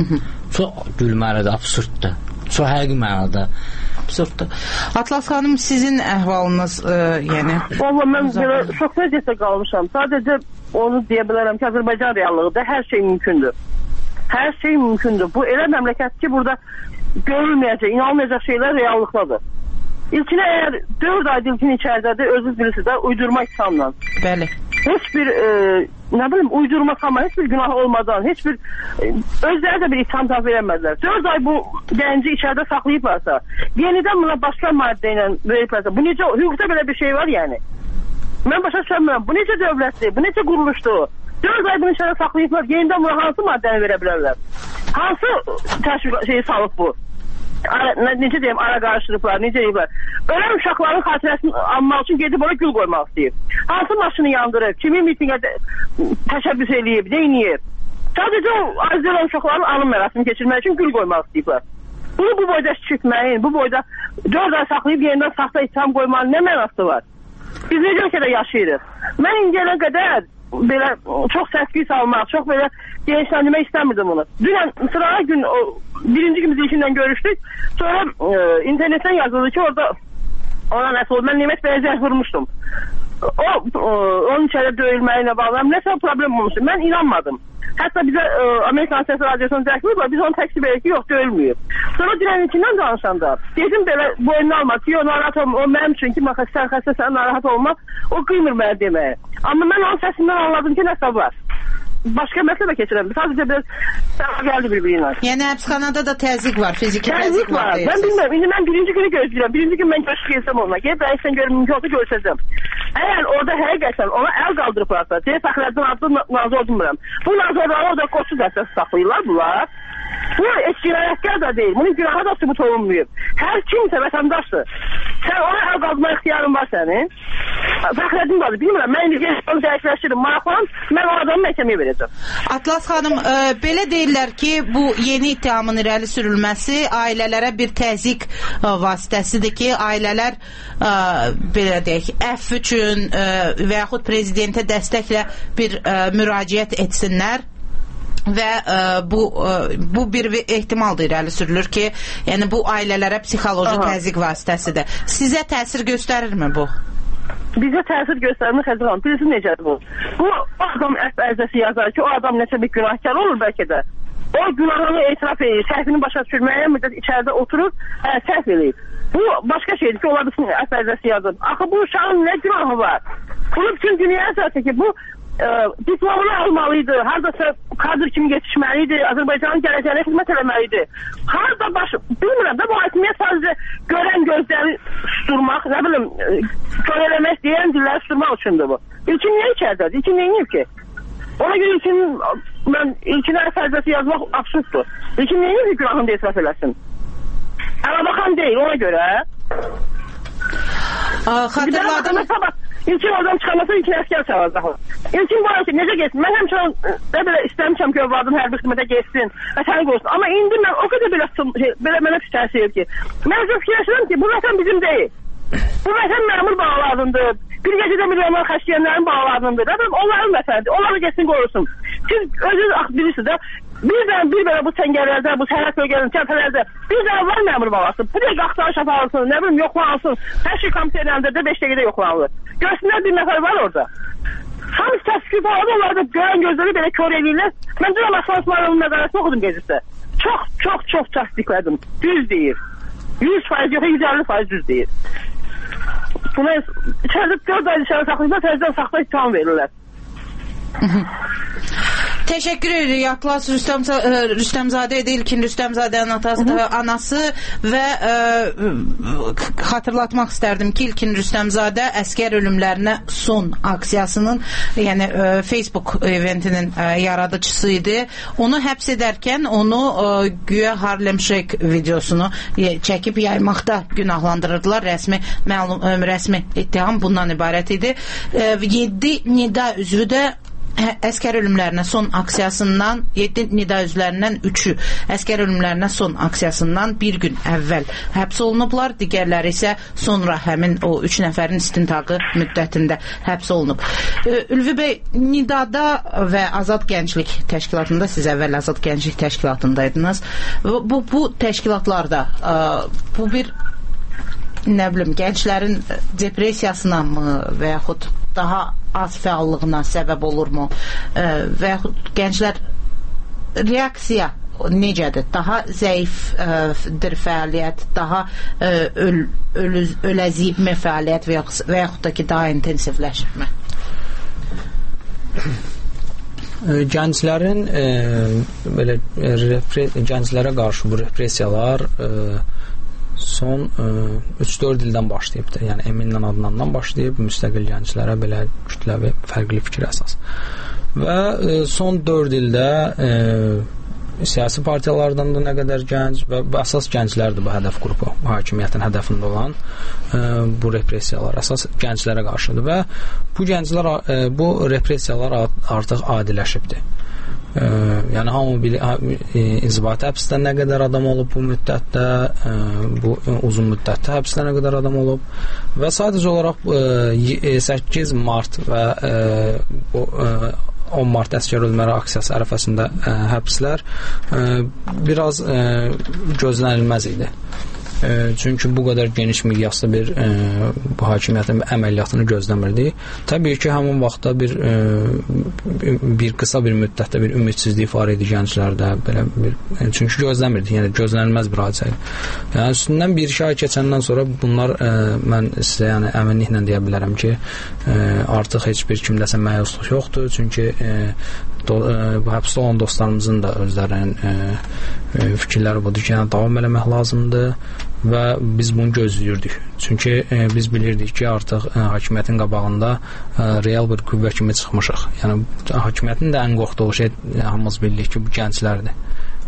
Çox gülməlidir, absurddur. Çox həqiqi mənada. Absurddur. Atlas xanım, sizin əhvalınız, ə, yəni... Valla mən belə çox vəziyyətdə qalmışam. Sadəcə onu deyə bilərəm ki, Azərbaycan reallığıdır, hər şey mümkündür. Hər şey mümkündür. Bu elə məmləkət ki, burada görülməyəcək, inanılmayacaq şeylər reallıqdadır. İlkinə əgər dörd ay ilkin içəridədir, özünüz bilirsiniz də, uydurma ittihamla. Bəli. Heç bir, e, nə bilim, uydurma tamam, heç bir günah olmadan, heç bir, e, özləri də bir ittiham təhvil vermədilər. dörd ay bu gənci içəridə saxlayıblarsa, yenidən buna başqa maddə ilə veriblərsə, bu necə, hüquqda belə bir şey var yəni. Mən başa düşəmirəm, bu necə dövlətdir, bu necə quruluşdur? dörd ay bunu içəridə saxlayıblar, yenidən buna hansı maddəni verə bilərlər? Hansı təşviq şeyi salıb bu? Ara, necə deyim, ara qarışdırıblar, necə deyiblər. Ölən uşaqların xatirəsini almaq üçün gedib ona gül qoymaq istəyib. Hansı maşını yandırıb, kimin mitingə təşəbbüs eləyib, neyniyib. Sadəcə o azizlər uşaqların alım mərasimi keçirmək üçün gül qoymaq istəyiblər. Bunu bu boyda şişirtməyin, bu boyda dörd ay saxlayıb yenidən saxta ittiham qoymanın nə mənası var? Biz necə ölkədə yaşayırıq? Mən indiyənə qədər belə çox səsküy salmaq, çox belə genişləndirmək istəmirdim bunu. Dünən sırağa gün o birinci gün biz ilkindən görüşdük. Sonra e, internetdən yazıldı ki, orada ona nəsə oldu. Mən Nemət bəyə zəng vurmuşdum. O, o onun içəridə döyülməyinə bağlı nəsə problem olmuşdu. Mən inanmadım. Hətta bizə e, Amerikan Səsi Radyosu'nu zəng vurdular. Biz onu təksib edək ki, yox, döyülməyib. Sonra dünən ilkindən danışanda dedim belə boynunu alma ki, o narahat olma. O mənim üçün ki, sən xəstə, sən narahat olma. O qıymır mənə deməyə. Amma mən onun səsindən anladım ki, nəsə var. Başqa məsələ keçirəm. Sadəcə biraz səma gəldi bir-birinə. Yəni həbsxanada da təzyiq var, fiziki təzyiq, təzyiq var. var mən bilmirəm. İndi mən birinci günü gözləyirəm. Birinci gün mən görüş gelsəm olma. Gəlib rəisdən görüm mümkün olsa görsəcəm. Əgər orada həqiqətən ona əl qaldırıblarsa, deyək Fəxrəddin adlı nazor bilmirəm. Bu nazorları orada qoçu dəstəsi saxlayırlar bunlar. Bu eşkirayətkar da deyil. Bunun günahı da sübut olunmuyor. Hər kimsə vətəndaşdır. Sən ona əl qaldırma ixtiyarın var sənin. Fəxrəddin vardı, bilmirəm, mən indi onu dəyişləşdirim, maraqlanım, mən o adamı məhkəməyə verəcəm. Atlas xanım, ə, belə deyirlər ki, bu yeni ittihamın irəli sürülməsi ailələrə bir təzyiq ə, vasitəsidir ki, ailələr ə, belə deyək, əff üçün ə, və yaxud prezidentə dəstəklə bir ə, müraciət etsinlər. Və ə, bu ə, bu bir ehtimaldır irəli sürülür ki, yəni bu ailələrə psixoloji Aha. təzyiq vasitəsidir. Sizə təsir göstərirmi bu? Bizə təsir göstərmir Xəzər xanım. Bilirsiniz necədir bu? Bu adam əf ərzəsi yazar ki, o adam neçə bir günahkar olur bəlkə də. O günahını etiraf edir, səhvini başa düşürməyə müddət içəridə oturur, hə, səhv edir. Bu başqa şeydir ki, ola bilsin əf ərzəsi yazır. Axı bu uşağın nə günahı var? Bunu bütün dünyaya zaten ki, bu Ə, diplomunu almalıydı, haradasa kadr kimi yetişməliydi, Azərbaycanın gələcəyinə xidmət eləməliydi. Harada baş, bilmirəm də bu hakimiyyət sadəcə görən gözləri susturmaq, nə bilim, kör eləmək deyən dilləri susturmaq üçündür bu. İlkin niyə içərdədir? İlkin neyinib ki? Ona görə ilkin, mən ilkinə fərzəsi yazmaq absurddur. İlkin neyinib ki, günahını da etiraf eləsin? Əlabaxan deyil, ona görə. Xatırladım. İlkin oradan çıxarmasa ilkin əskər çalacaq. İlkin bu arası necə geçsin? Mən həmçə nə belə istəmişəm ki, övladım hərbi xidmətə geçsin, vətəni qorusun. Amma indi mən o qədər belə, belə mənə pis təsir ki, mən fikirləşirəm ki, bu vətən bizim deyil. Bu vətən məmur bağlarındır. Bir gecədə milyonlar xəşkiyənlərin bağlarındır. Rəbəm onların vətənidir. Onları geçsin qorusun. Siz özünüz bilirsiniz də, bir dənə bir belə bu təngərlərdə, bu sərhət bölgələrinin təpələrdə bir dənə var məmur bağlasın. Bu dəqiq axtarış aparılsın, nə bilim yoxlansın. Hər şey komitələrində də beş dəqiqədə yoxlanılır. Görsünlər bir nəfər var orada. Hamısı təsvip oldu, onlar da görən gözləri belə kör edirlər. Mən dünən Aslan İsmail'in nəzarətini oxudum gecəsə. Çox, çox, çox təsdiqlədim. Düz deyir. yüz faiz yox, yüz əlli faiz düz deyir. Buna içəridə dörd ay dışarı saxlayırsa, təzdən saxta ittiham verirlər. Teşekkür edirik. Atlas Rüstəm, Rüstəmzadə idi, İlkin Rüstəmzadənin atası, anası və ə, xatırlatmaq istərdim ki, İlkin Rüstəmzadə əskər ölümlərinə son aksiyasının, yəni ə, Facebook eventinin ə, yaradıcısı idi. Onu həbs edərkən onu ə, güya Harlem Shake videosunu çəkib yaymaqda günahlandırırdılar. Rəsmi məlum, ə, rəsmi ittiham bundan ibarət idi. Ə, yeddi nida üzvü də əskər ölümlərinə son aksiyasından, yeddi nida üzvlərindən üçü əskər ölümlərinə son aksiyasından bir gün əvvəl həbs olunublar, digərləri isə sonra həmin o üç nəfərin istintaqı müddətində həbs olunub. Ülvi bəy, Nidada və Azad Gənclik Təşkilatında, siz əvvəl Azad Gənclik Təşkilatındaydınız. Bu, bu təşkilatlarda bu bir nə bilim, gənclərin depressiyasına mı və yaxud daha az fəallığına səbəb olurmu? E, və yaxud gənclər reaksiya necədir? Daha zəifdir fəaliyyət, daha e, öl, öl, öləzibmi fəaliyyət və yaxud, və yaxud da ki, daha intensivləşirmi? Gənclərin e, belə repre, gənclərə qarşı bu repressiyalar e, son üç dörd ildən başlayıb da, yəni Eminlə adlanandan başlayıb müstəqil gənclərə belə kütləvi fərqli fikir əsas. Və e, son dörd ildə e, siyasi partiyalardan da nə qədər gənc və əsas gənclərdir bu hədəf qrupu, bu hakimiyyətin hədəfində olan e, bu repressiyalar əsas gənclərə qarşıdır və bu gənclər e, bu repressiyalar artıq adiləşibdir. Ee, yəni hamı bilir, inzibati həbsdə nə qədər adam olub bu müddətdə, e, bu uzun müddətdə həbsdə nə qədər adam olub və sadəcə olaraq e, səkkiz mart və e, bu, e, on mart əskər ölmələri aksiyası ərəfəsində e, həbslər e, biraz e, gözlənilməz idi. E, çünki bu qədər geniş miqyaslı bir e, bu hakimiyyətin əməliyyatını gözləmirdik. Təbii ki, həmin vaxtda bir e, bir qısa bir müddətdə bir ümidsizlik var idi gənclərdə, belə bir, e, çünki gözləmirdik, yəni gözlənilməz bir hadisə idi. Yəni üstündən bir iki ay keçəndən sonra bunlar e, mən sizə yəni əminliklə deyə bilərəm ki, e, artıq heç bir kimdəsə məyusluq yoxdur, çünki e, do, e, bu həbsdə olan dostlarımızın da özlərinin e, e, fikirləri budur ki, yəni davam eləmək lazımdır və biz bunu gözləyirdik. Çünki e, biz bilirdik ki, artıq e, hakimiyyətin qabağında e, real bir qüvvə kimi çıxmışıq. Yəni hakimiyyətin də ən qorxduğu şey, hamımız bilirik ki, bu gənclərdir.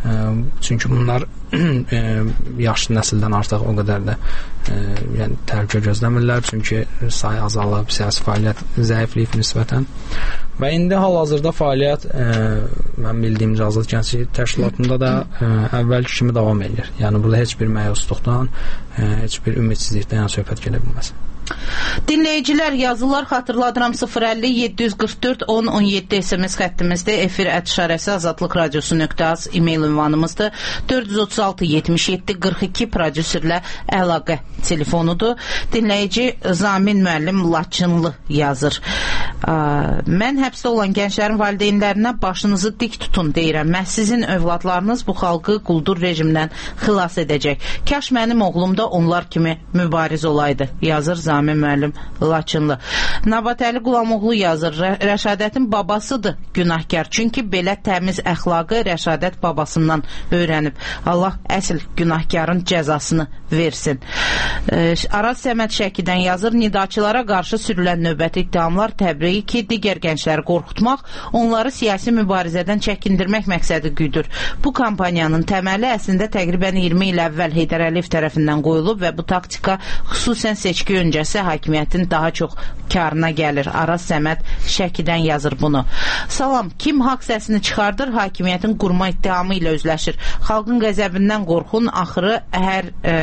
Çünki bunlar e, yaşlı nəsildən artıq o qədər də e, yəni təhlükə gözləmirlər, çünki sayı azalıb, siyasi fəaliyyət zəifləyib nisbətən. Və indi hal-hazırda fəaliyyət e, mən bildiyim Azad Gənclik Təşkilatında da e, əvvəlki kimi davam edir. Yəni burada heç bir məyusluqdan, e, heç bir ümidsizlikdən yəni söhbət gedə bilməz. Dinləyicilər yazılar xatırladıram sıfır əlli yeddi yüz qırx dörd on on yeddi S M S xəttimizdə, efir ət işarəsi azadlıq radiosu nöqtə az e-mail ünvanımızdır. dörd yüz otuz altı yetmiş yeddi qırx iki prodüserlə əlaqə telefonudur. Dinləyici Zamin müəllim Laçınlı yazır. Mən həbsdə olan gənclərin valideynlərinə başınızı dik tutun deyirəm. Məhz sizin övladlarınız bu xalqı quldur rejimdən xilas edəcək. Kaş mənim oğlum da onlar kimi mübariz olaydı, yazır Zamin müəllim Laçınlı. Nabatəli Qulamoğlu yazır. Rəşadətin babasıdır günahkar. Çünki belə təmiz əxlaqı Rəşadət babasından öyrənib. Allah əsl günahkarın cəzasını versin. Araz Səməd Şəkidən yazır. Nidaçılara qarşı sürülən növbəti ittihamlar təbriği ki, digər gəncləri qorxutmaq, onları siyasi mübarizədən çəkindirmək məqsədi güdür. Bu kampaniyanın təməli əslində təqribən iyirmi il əvvəl Heydər Əliyev tərəfindən qoyulub və bu taktika xüsusən seçki öncəsi hakimiyyətin daha çox karına gəlir. Araz Səməd Şəkidən yazır bunu. Salam, kim haqq səsini çıxardır, hakimiyyətin qurma ittihamı ilə üzləşir. Xalqın qəzəbindən qorxun, axırı hər e,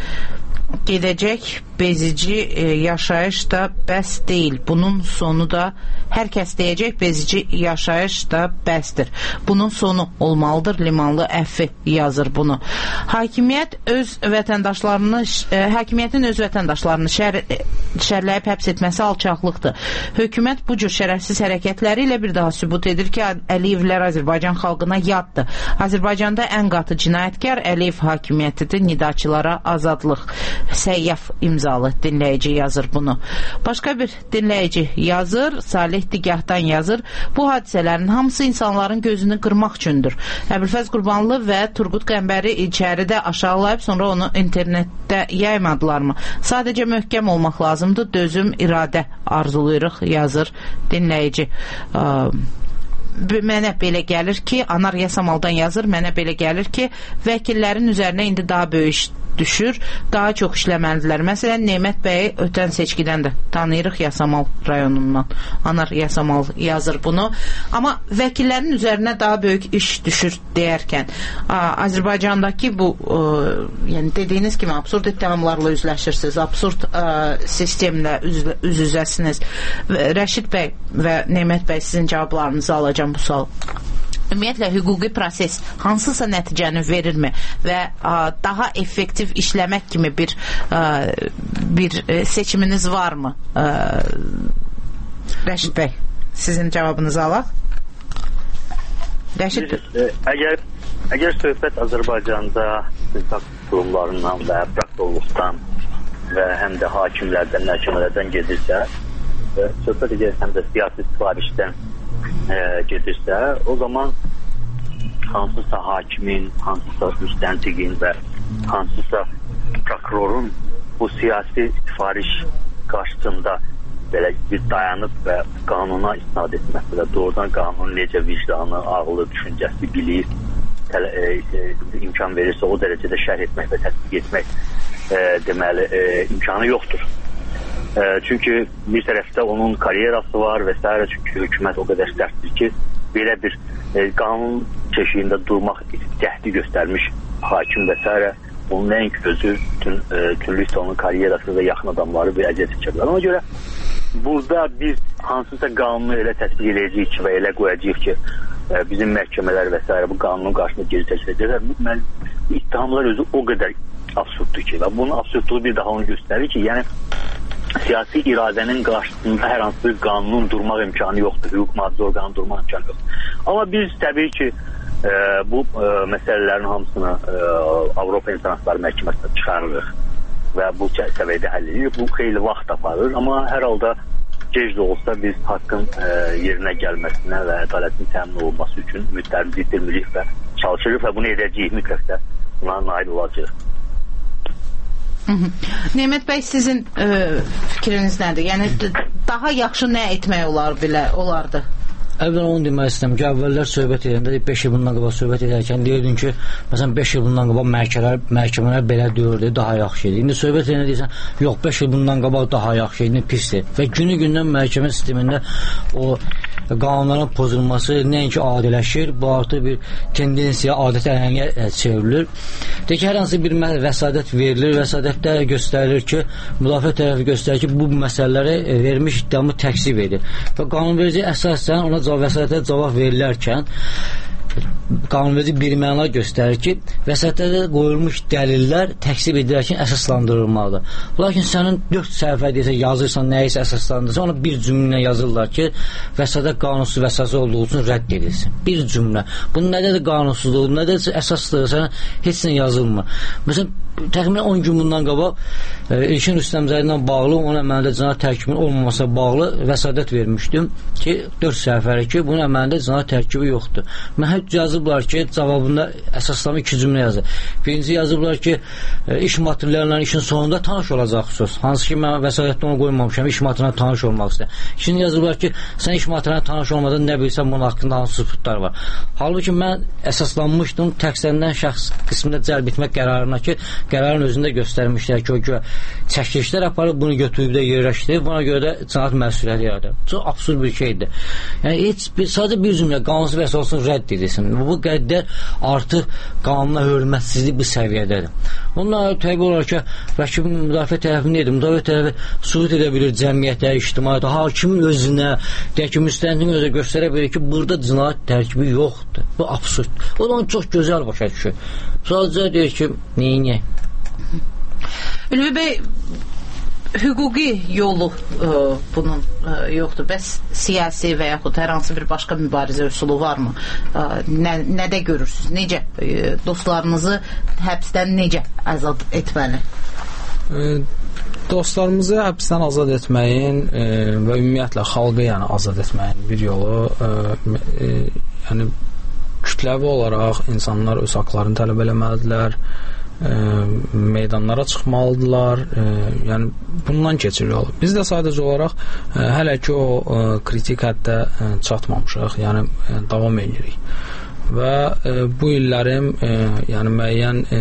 gedəcək bezici e, yaşayış da bəs deyil. Bunun sonu da hər kəs deyəcək bezici yaşayış da bəsdir. Bunun sonu olmalıdır. Limanlı Əffi yazır bunu. Hakimiyyət öz vətəndaşlarını e, hakimiyyətin öz vətəndaşlarını şər, şərləyib həbs etməsi alçaqlıqdır. Hökumət bu cür şərəfsiz hərəkətləri ilə bir daha sübut edir ki, Əliyevlər Azərbaycan xalqına yaddır. Azərbaycanda ən qatı cinayətkar Əliyev hakimiyyətidir. Nidaçılara azadlıq. Səyyaf imzalı dinləyici yazır bunu. Başqa bir dinləyici yazır, Salih Digahdan yazır. Bu hadisələrin hamısı insanların gözünü qırmaq üçündür. Əbülfəz Qurbanlı və Turqut Qəmbəri içəridə aşağılayıb sonra onu internetdə yaymadılarmı? Sadəcə möhkəm olmaq lazımdır. Dözüm, iradə arzuluyuruq, yazır dinləyici. Mənə belə gəlir ki, Anar Yasamaldan yazır, mənə belə gəlir ki, vəkillərin üzərinə indi daha böyük düşür, daha çox işləməlidirlər. Məsələn, Nemət bəyi ötən seçkidən də tanıyırıq Yasamal rayonundan. Anar Yasamal yazır bunu. Amma vəkillərin üzərinə daha böyük iş düşür deyərkən, Azərbaycandakı bu, yəni dediyiniz kimi absurd ittihamlarla üzləşirsiniz, absurd sistemlə üz-üzəsiniz. Rəşid bəy və Nemət bəy, sizin cavablarınızı alacağım bu sual. Ümumiyyətlə, hüquqi proses hansısa nəticəni verirmi və a, daha effektiv işləmək kimi bir a, bir seçiminiz varmı? A, Rəşid bəy, sizin cavabınızı alaq. Rəşid bəy. Əgər, əgər söhbət Azərbaycanda sülh qurumlarından və prokurorluqdan və həm də hakimlərdən, məhkəmələrdən gedirsə, söhbət edir həm də siyasi sifarişdən E, gedirsə, o zaman hansısa hakimin, hansısa müstəntiqin və hansısa prokurorun bu siyasi sifariş qarşısında belə bir dayanıb və qanuna istinad etməsi və doğrudan qanunun necə vicdanı, ağlı, düşüncəsi bilir, tələ, e, e, imkan verirsə o dərəcədə şərh etmək və tətbiq etmək e, deməli e, imkanı yoxdur. E, çünki bir tərəfdə onun karyerası var və s. Çünki hökumət o qədər sərtdir ki, belə bir e, qanun çeşiyində durmaq cəhdi göstərmiş hakim və s. Onun nəinki özü, bütün, e, bütünlükdə onun karyerası və yaxın adamları bir əziyyət çəkirlər. Ona görə burada biz hansısa qanunu elə tətbiq edəcəyik ki və elə qoyacağıq ki, e, bizim məhkəmələr və s. bu qanunun qarşısında geri çəkiləcəklər. İttihamlar özü o qədər absurddur ki və bunun absurdluğu bir daha onu göstərir ki, yəni siyasi iradənin qarşısında hər hansı bir qanunun durmaq imkanı yoxdur, hüquq mühafizə orqanının durmaq imkanı yoxdur. Amma biz təbii ki, e, bu e, məsələlərin hamısını e, Avropa İnsan Hüquqları Məhkəməsinə çıxarırıq və bu səviyyədə həll edirik. Bu xeyli vaxt aparır, amma hər halda gec də olsa biz haqqın e, yerinə gəlməsinə və ədalətin təmin olunması üçün ümidlərimizi itirmirik və çalışırıq və bunu edəcəyik, mütləq də buna nail olacaq. Nemət bəy, sizin ə, fikriniz nədir? Yəni daha yaxşı nə etmək olar belə, olardı? Əvvəl onu demək istəyirəm ki, əvvəllər söhbət edəndə beş il bundan qabaq söhbət edərkən deyirdin ki, məsələn beş il bundan qabaq məhkəmələr, məhkəmələr belə deyirdi, daha yaxşı idi. İndi söhbət edəndə deyirsən, yox beş il bundan qabaq daha yaxşı idi, pisdir. Və günü-gündən məhkəmə sistemində o qanunların pozulması nəinki adiləşir, bu artıq bir tendensiya, adət ənənəyə çevrilir. Deyək ki, hər hansı bir vəsadət verilir, vəsadətdə göstərilir ki, müdafiə tərəfi göstərir ki, bu məsələləri vermiş iddiamı təkzib edir. Və qanunverici əsasən ona vəsatətə cavab verilərkən qanunverici bir məna göstərir ki, vəsatətdə qoyulmuş dəlillər təksib edilərkən əsaslandırılmalıdır. Lakin sənin dörd səhifə desə yazırsan, nəyisə əsaslandırırsan, ona bir cümlə yazırlar ki, vəsatət qanunsuz vəsatət olduğu üçün rədd edilsin. Bir cümlə. Bunun nədədir qanunsuzluğu, nədədir əsaslığı, heç nə yazılmır. Məsələn, təxminən on gün bundan qabaq e, İlkin Rüstəmzadə ilə bağlı, onun əməlində cinayət tərkibinin olmamasına bağlı vəsadət vermişdim ki, dörd səhifəli ki, bunun əməlində cinayət tərkibi yoxdur. Mən yazıblar ki, cavabında əsaslanma iki cümlə yazır. Birinci yazıblar ki, e, iş materiallarla işin sonunda tanış olacaqsınız. Hansı ki, mən vəsadətdə onu qoymamışam, iş materialına tanış olmaq istəyəm. İkinci yazıblar ki, sən iş materialına tanış olmadan nə bilsən, bunun haqqında hansı sübutlar var. Halbuki mən əsaslanmışdım təqsirlənən şəxs qismində cəlb etmək qərarına ki, qərarın özündə göstərmişlər ki, o ki, çəkilişlər aparıb bunu götürüb də yerləşdirib, buna görə də cinayət məsuliyyəti yaradır. Çox absurd bir şeydir. Yəni, heç bir, sadəcə bir cümlə qanunsuz vəsatətini rədd edilsin. Bu qədər artıq qanuna hörmətsizlik bu səviyyədədir. Bunlar təbii olaraq ki, vəkilin müdafiə tərəfi nedir? Müdafiə tərəfi sübut edə bilir cəmiyyətə, ictimaiyyətə, hakimin özünə, deyək ki, müstəntin özə göstərə bilir ki, burada cinayət tərkibi yoxdur. Bu absurd. O da onu çox gözəl başa düşür. Sadəcə deyir ki, neyiniyək? Ülvi bəy, hüquqi yolu ə, bunun ə, yoxdur. Bəs siyasi və yaxud hər hansı bir başqa mübarizə üsulu varmı? Ə, nə, nədə görürsünüz? Necə? Ə, dostlarınızı həbsdən necə azad etməli? E, dostlarımızı həbsdən azad etməyin e, və ümumiyyətlə xalqı yəni azad etməyin bir yolu e, e, yəni kütləvi olaraq insanlar öz haqlarını tələb eləməlidirlər. E, meydanlara çıxmalıdırlar, e, yəni bundan keçir yolu. Biz də sadəcə olaraq e, hələ ki o e, kritik həddə e, çatmamışıq, yəni e, davam edirik. Və e, bu illərim e, yəni müəyyən e,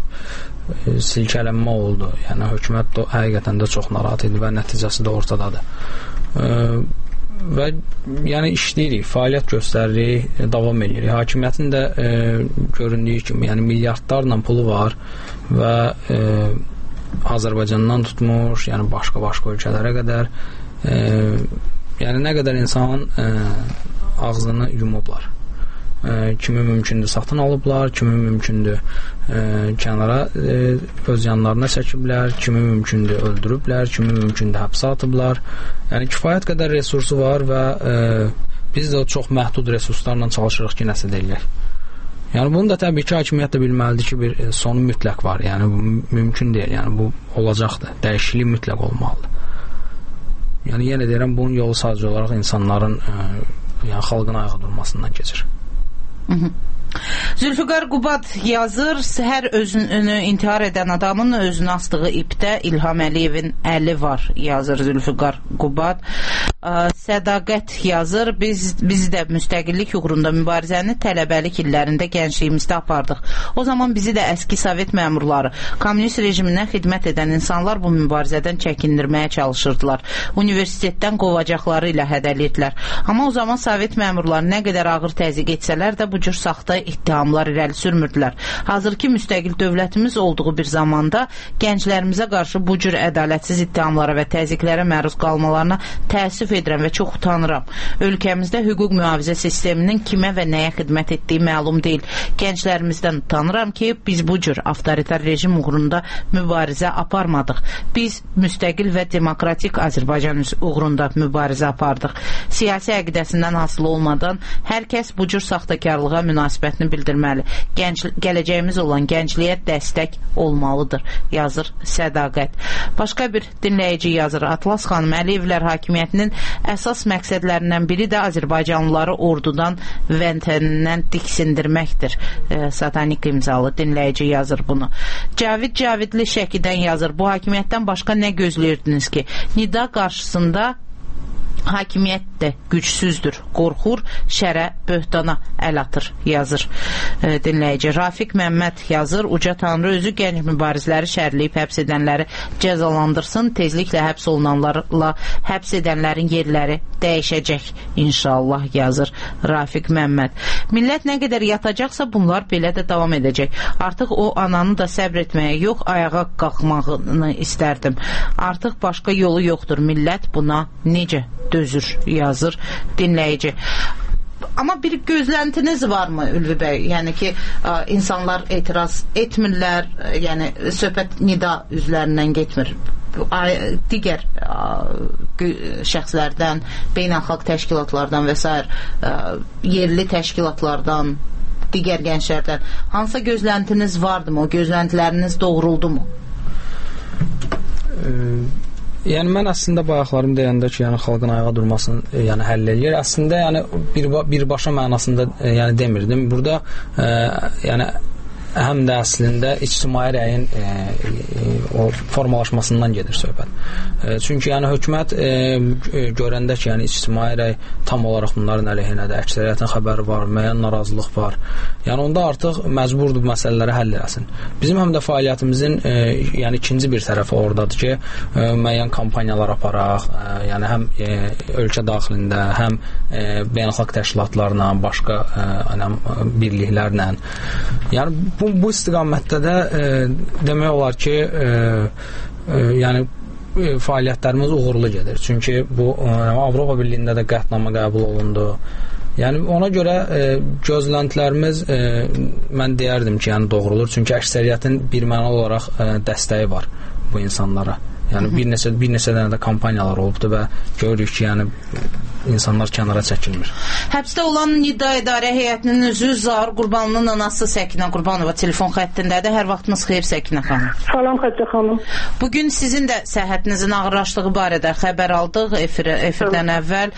e, silkələnmə oldu. Yəni hökumət də həqiqətən də çox narahat idi və nəticəsi də ortadadır. E, və yəni işləyirik, fəaliyyət göstəririk, davam edirik. Hakimiyyətin də e, göründüyü kimi, yəni milyardlarla pulu var və e, Azərbaycandan tutmuş, yəni başqa-başqa ölkələrə qədər e, yəni nə qədər insan e, ağzını yumublar. E, kimi mümkündür satın alıblar, kimi mümkündür e, kənara e, öz yanlarına çəkiblər, kimi mümkündür öldürüblər, kimi mümkündür həbsə atıblar. Yəni kifayət qədər resursu var və e, biz də çox məhdud resurslarla çalışırıq ki, nəsə deyilək. Yəni bunu da təbii ki, hakimiyyət də bilməlidir ki, bir sonu mütləq var. Yəni bu mümkün deyil. Yəni bu olacaqdır. Dəyişiklik mütləq olmalıdır. Yəni yenə deyirəm, bunun yolu sadəcə olaraq insanların e, yəni xalqın ayağa durmasından keçir. Hı -hı. Zülfüqar Qubad yazır, hər özünü intihar edən adamın özünü asdığı ipdə İlham Əliyevin əli var, yazır Zülfüqar Qubad. Sədaqət yazır, biz, biz də müstəqillik uğrunda mübarizəni tələbəlik illərində gəncliyimizdə apardıq. O zaman bizi də əski Sovet məmurları, komünist rejimindən xidmət edən insanlar bu mübarizədən çəkindirməyə çalışırdılar. Universitetdən qovacaqları ilə hədəliydilər. Amma o zaman Sovet məmurları nə qədər ağır təzyiq etsələr də bu cür saxta ittihamlar irəli sürmürdülər. Hazırki müstəqil dövlətimiz olduğu bir zamanda gənclərimizə qarşı bu cür ədalətsiz ittihamlara və təzyiqlərə məruz qalmalarına təəssüf edirəm və çox utanıram. Ölkəmizdə hüquq mühafizə sisteminin kimə və nəyə xidmət etdiyi məlum deyil. Gənclərimizdən utanıram ki, biz bu cür avtoritar rejim uğrunda mübarizə aparmadıq. Biz müstəqil və demokratik Azərbaycan uğrunda mübarizə apardıq. Siyasi əqidəsindən asılı olmadan hər kəs bu cür saxtakarlığa münasibətini bildirməli. Gənc, gələcəyimiz olan gəncliyə dəstək olmalıdır, yazır Sədaqət. Başqa bir dinləyici yazır, Atlas xanım, Əliyevlər hakimiyyətinin əsas məqsədlərindən biri də Azərbaycanlıları ordudan vətənindən diksindirməkdir. E, satanik imzalı dinləyici yazır bunu. Cavid Cavidli Şəkidən yazır, bu hakimiyyətdən başqa nə gözləyirdiniz ki? Nida qarşısında Hakimiyyət də gücsüzdür, qorxur, şərə, böhtana əl atır, yazır e, dinləyici. Rafiq Məmməd yazır, uca Tanrı özü gənc mübarizləri şərləyib həbs edənləri cəzalandırsın, tezliklə həbs olunanlarla həbs edənlərin yerləri dəyişəcək inşallah, yazır Rafiq Məmməd. Millət nə qədər yatacaqsa bunlar belə də davam edəcək. Artıq o ananı da səbr etməyə yox, ayağa qalxmağını istərdim. Artıq başqa yolu yoxdur. Millət buna necə dözür, yazır dinləyici. Amma bir gözləntiniz varmı Ülvi bəy? Yəni ki, ə, insanlar etiraz etmirlər, yəni söhbət nida üzlərindən getmir. Digər ə, şəxslərdən, beynəlxalq təşkilatlardan və s. ə, yerli təşkilatlardan, digər gənclərdən hansısa gözləntiniz vardımı? O gözləntiləriniz doğruldu mu? Yəni mən əslində bayaqlarım deyəndə ki, yəni xalqın ayağa durmasını e, yəni həll eləyir. Əslində yəni bir birbaşa mənasında e, yəni demirdim. Burada e, yəni həm də əslində ictimai rəyin e, e, o formalaşmasından gedir söhbət. E, çünki yəni hökumət e, görəndə ki, yəni ictimai rəy tam olaraq bunların əleyhinədir, əksəriyyətin xəbəri var, müəyyən narazılıq var. Yəni onda artıq məcburdur məsələləri həll etsin. Bizim həm də fəaliyyətimizin e, yəni ikinci bir tərəfi ordadır ki, e, müəyyən kampaniyalar aparaq, e, yəni həm e, ölkə daxilində, həm e, beynəlxalq təşkilatlarla, başqa e, birliklərlə. Yəni Bu, bu istiqamətdə də e, demək olar ki, e, e, yəni e, fəaliyyətlərimiz uğurlu gedir. Çünki bu e, Avropa Birliyində də qətnamə qəbul olundu. Yəni ona görə e, gözləntilərimiz e, mən deyərdim ki, yəni doğrulur. Çünki əksəriyyətin birmənalı olaraq e, dəstəyi var bu insanlara. Yəni bir neçə bir neçə dənə də kampaniyalar olubdu və görürük ki, yəni insanlar kənara çəkilmir. Həbsdə olan Nida İdarə Heyətinin üzvü Zahir Qurbanlının anası Səkinə Qurbanova telefon xəttindədir. Hər vaxtınız xeyir Səkinə xanım. Salam Xədicə xanım. Bugün sizin də səhhətinizin ağırlaşdığı barədə xəbər aldıq efir, efirdən evet. əvvəl.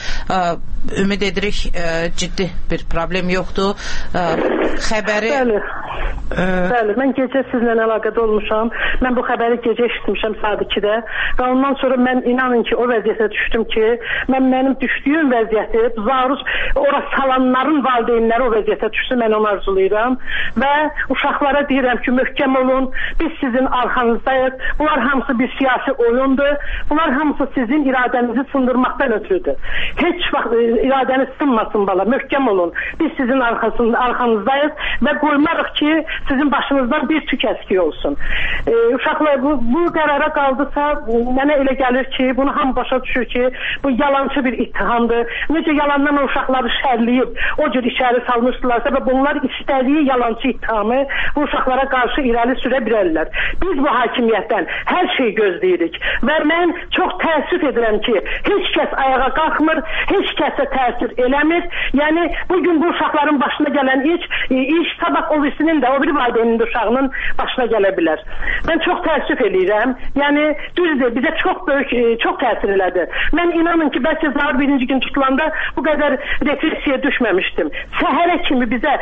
Ə, ümid edirik ə, ciddi bir problem yoxdur. Ə, xəbəri Bəli. Ə... Bəli, mən gecə sizlə əlaqədə olmuşam. Mən bu xəbəri gecə eşitmişəm saat ikidə və ondan sonra mən inanın ki, o vəziyyətə düşdüm ki, mən mənim düşdüyüm vəziyyəti, zaruz ora salanların valideynləri o vəziyyətə düşsün, mən onu arzulayıram və uşaqlara deyirəm ki, möhkəm olun, biz sizin arxanızdayıq, bunlar hamısı bir siyasi oyundur, bunlar hamısı sizin iradənizi sındırmaqdan ötürüdür. Heç vaxt iradəniz sınmasın bala, möhkəm olun, biz sizin arxanızdayıq və qoymarıq ki, sizin başınızdan bir tük əski olsun. E, uşaqlar bu, bu qərara qaldısa, mənə elə gəlir ki, bunu hamı başa düşür ki, bu yalancı bir ittihamdır. Necə yalandan uşaqları şərləyib, o cür içəri salmışdılarsa və bunlar istədiyi yalancı ittihamı bu uşaqlara qarşı irəli sürə bilərlər. Biz bu hakimiyyətdən hər şey gözləyirik və mən çox təəssüf edirəm ki, heç kəs ayağa qalxmır, heç kəsə təsir eləmir. Yəni, bugün bu uşaqların başına gələn iş, iş sabah o birisinin də, o bir valideynin uşağının başına gələ bilər. Mən çox təəssüf eləyirəm. Yəni, düzdür, bizə çox böyük, çox təsir elədi. Mən inanın ki, bəlkə Zahir birinci gün tutulanda bu qədər repressiyaya düşməmişdim. Səhərə kimi bizə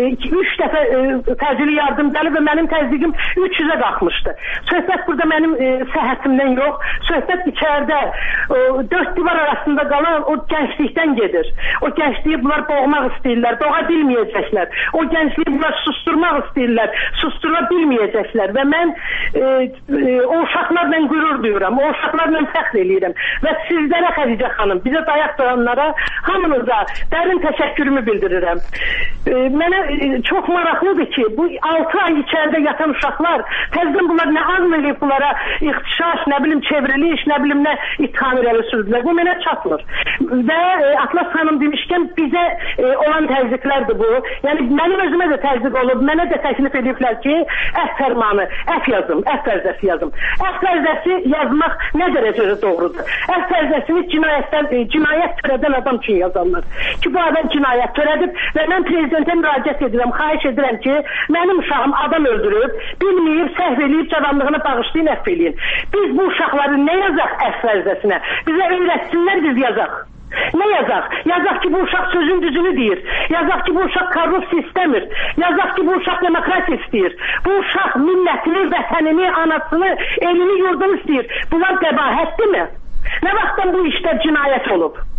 üç dəfə təcili yardım gəlib və mənim təzyiqim üç yüzə qalxmışdı. Söhbət burada mənim e, səhhətimdən yox, söhbət içəridə e, dörd divar arasında qalan o gənclikdən gedir. O gəncliyi bunlar boğmaq istəyirlər, boğa bilməyəcəklər. O gəncliyi bunlar susturmaq istəyirlər, sustura bilməyəcəklər və mən e, e, o uşaqlarla qürur duyuram, o uşaqlarla fəxr eləyirəm və sizlərə Xədicə xanım, bizə dayaq duranlara hamınıza dərin təşəkkürümü bildirirəm. E, mənə e, çox maraqlıdır ki, bu altı ay içəridə yatan uşaqlar, təzdən bunlar nə azm eləyib bunlara ixtişaş, nə bilim çevriliş, nə bilim nə itham irəli sürdülər. Bu mənə çatmır. Və e, Atlas xanım demişkən bizə e, olan təzyiqlərdir bu. Yəni mənim özümə də təzyiq olub, mənə də təklif ediblər ki, əf fərmanı, əf yazım, əf fərzəsi yazım. Əf fərzəsi yazmaq nə dərəcədə doğrudur? Əf fərzəsini cinayətdən, e, cinayət törədən adam üçün yazarlar. Ki bu adam cinayət törədib və mən prezidentə müraciət edirəm, xahiş edirəm ki, mənim uşağım adam öldürüb, bilməyib, səhv eləyib, cavanlığını bağışlayın, əff eləyin. Biz bu uşaqları nə yazaq əf fərzəsinə? Bizə öyrətsinlər, biz yazaq. Ne yazaq? Yazaq ki bu uşaq sözün düzünü deyir. Yazaq ki bu uşaq korrupsiya istəmir. Yazaq ki bu uşaq demokratiya istəyir. Bu uşaq millətini, vətənini, anasını, elini, yurdunu istəyir. Bunlar qəbahətdir mi? Nə vaxtdan bu işlər cinayət olub?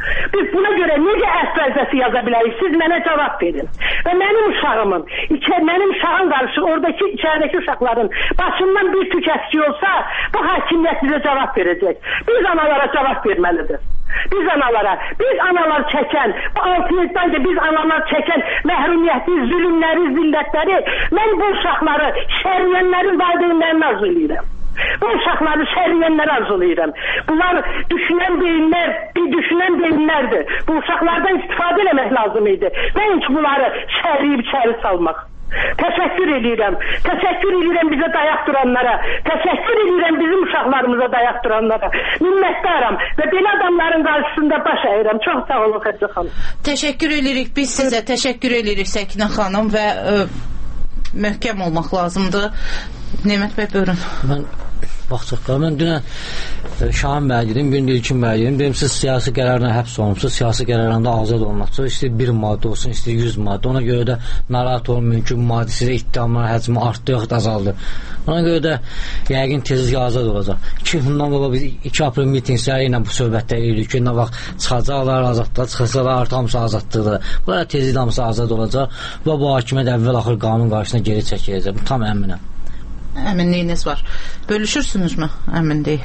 Biz buna görə necə əf vəzifəsi yaza bilərik? Siz mənə cavab verin. Və mənim uşağımın, içə, mənim uşağım qarşı oradakı içəridəki uşaqların başından bir tük əski olsa, bu hakimiyyət bizə cavab verəcək. Biz analara cavab verməlidir. Biz analara, biz analar çəkən, bu altı yedi ayda biz analar çəkən məhrumiyyəti, zülümləri, zillətləri, mən bu uşaqları şəriyənlərin valideynlərini arzulayıram. Bu uşaqları şəriyənləri arzulayıram. Bunlar düşünən beyinlər, bir düşünən beyinlərdir. Bu uşaqlardan istifadə eləmək lazım idi. Nəinki bunları şəriyib içəri salmaq. Təşəkkür edirəm. Təşəkkür edirəm bizə dayaq duranlara. Təşəkkür edirəm bizim uşaqlarımıza dayaq duranlara. Minnətdaram və belə adamların qarşısında baş əyirəm. Çox sağ olun Xədicə xanım. Təşəkkür edirik. Biz sizə təşəkkür edirik Səkinə xanım və ə, möhkəm olmaq lazımdır. Nemət bəy, buyurun. Mən baxacaqlar. Mən dünən Şahin bəy dedim, bir gün İlkin bəy dedim. Dedim, siz siyasi qərarla həbs olunmuşsunuz, siyasi qərarla azad olunmaqsınız. İstəyir bir maddə olsun, istəyir yüz maddə. Ona görə də narahat olun, mümkün maddə sizə ittihamlar həcmi artdı, yoxud azaldı. Ona görə də yəqin tezliklə azad olacaq. İki bundan baba biz iki aprel mitingləri ilə bu söhbətləri edirik ki, nə vaxt çıxacaqlar, azadlığa çıxacaqlar, artıq hamısı azadlıqdır. Bunlar tezliklə hamısı azad olacaq və bu hakimiyyət əvvəl axır qanun qarşısına geri çəkiləcək. Tam əminəm. Əminliyiniz var. Bölüşürsünüzmü əminliyi?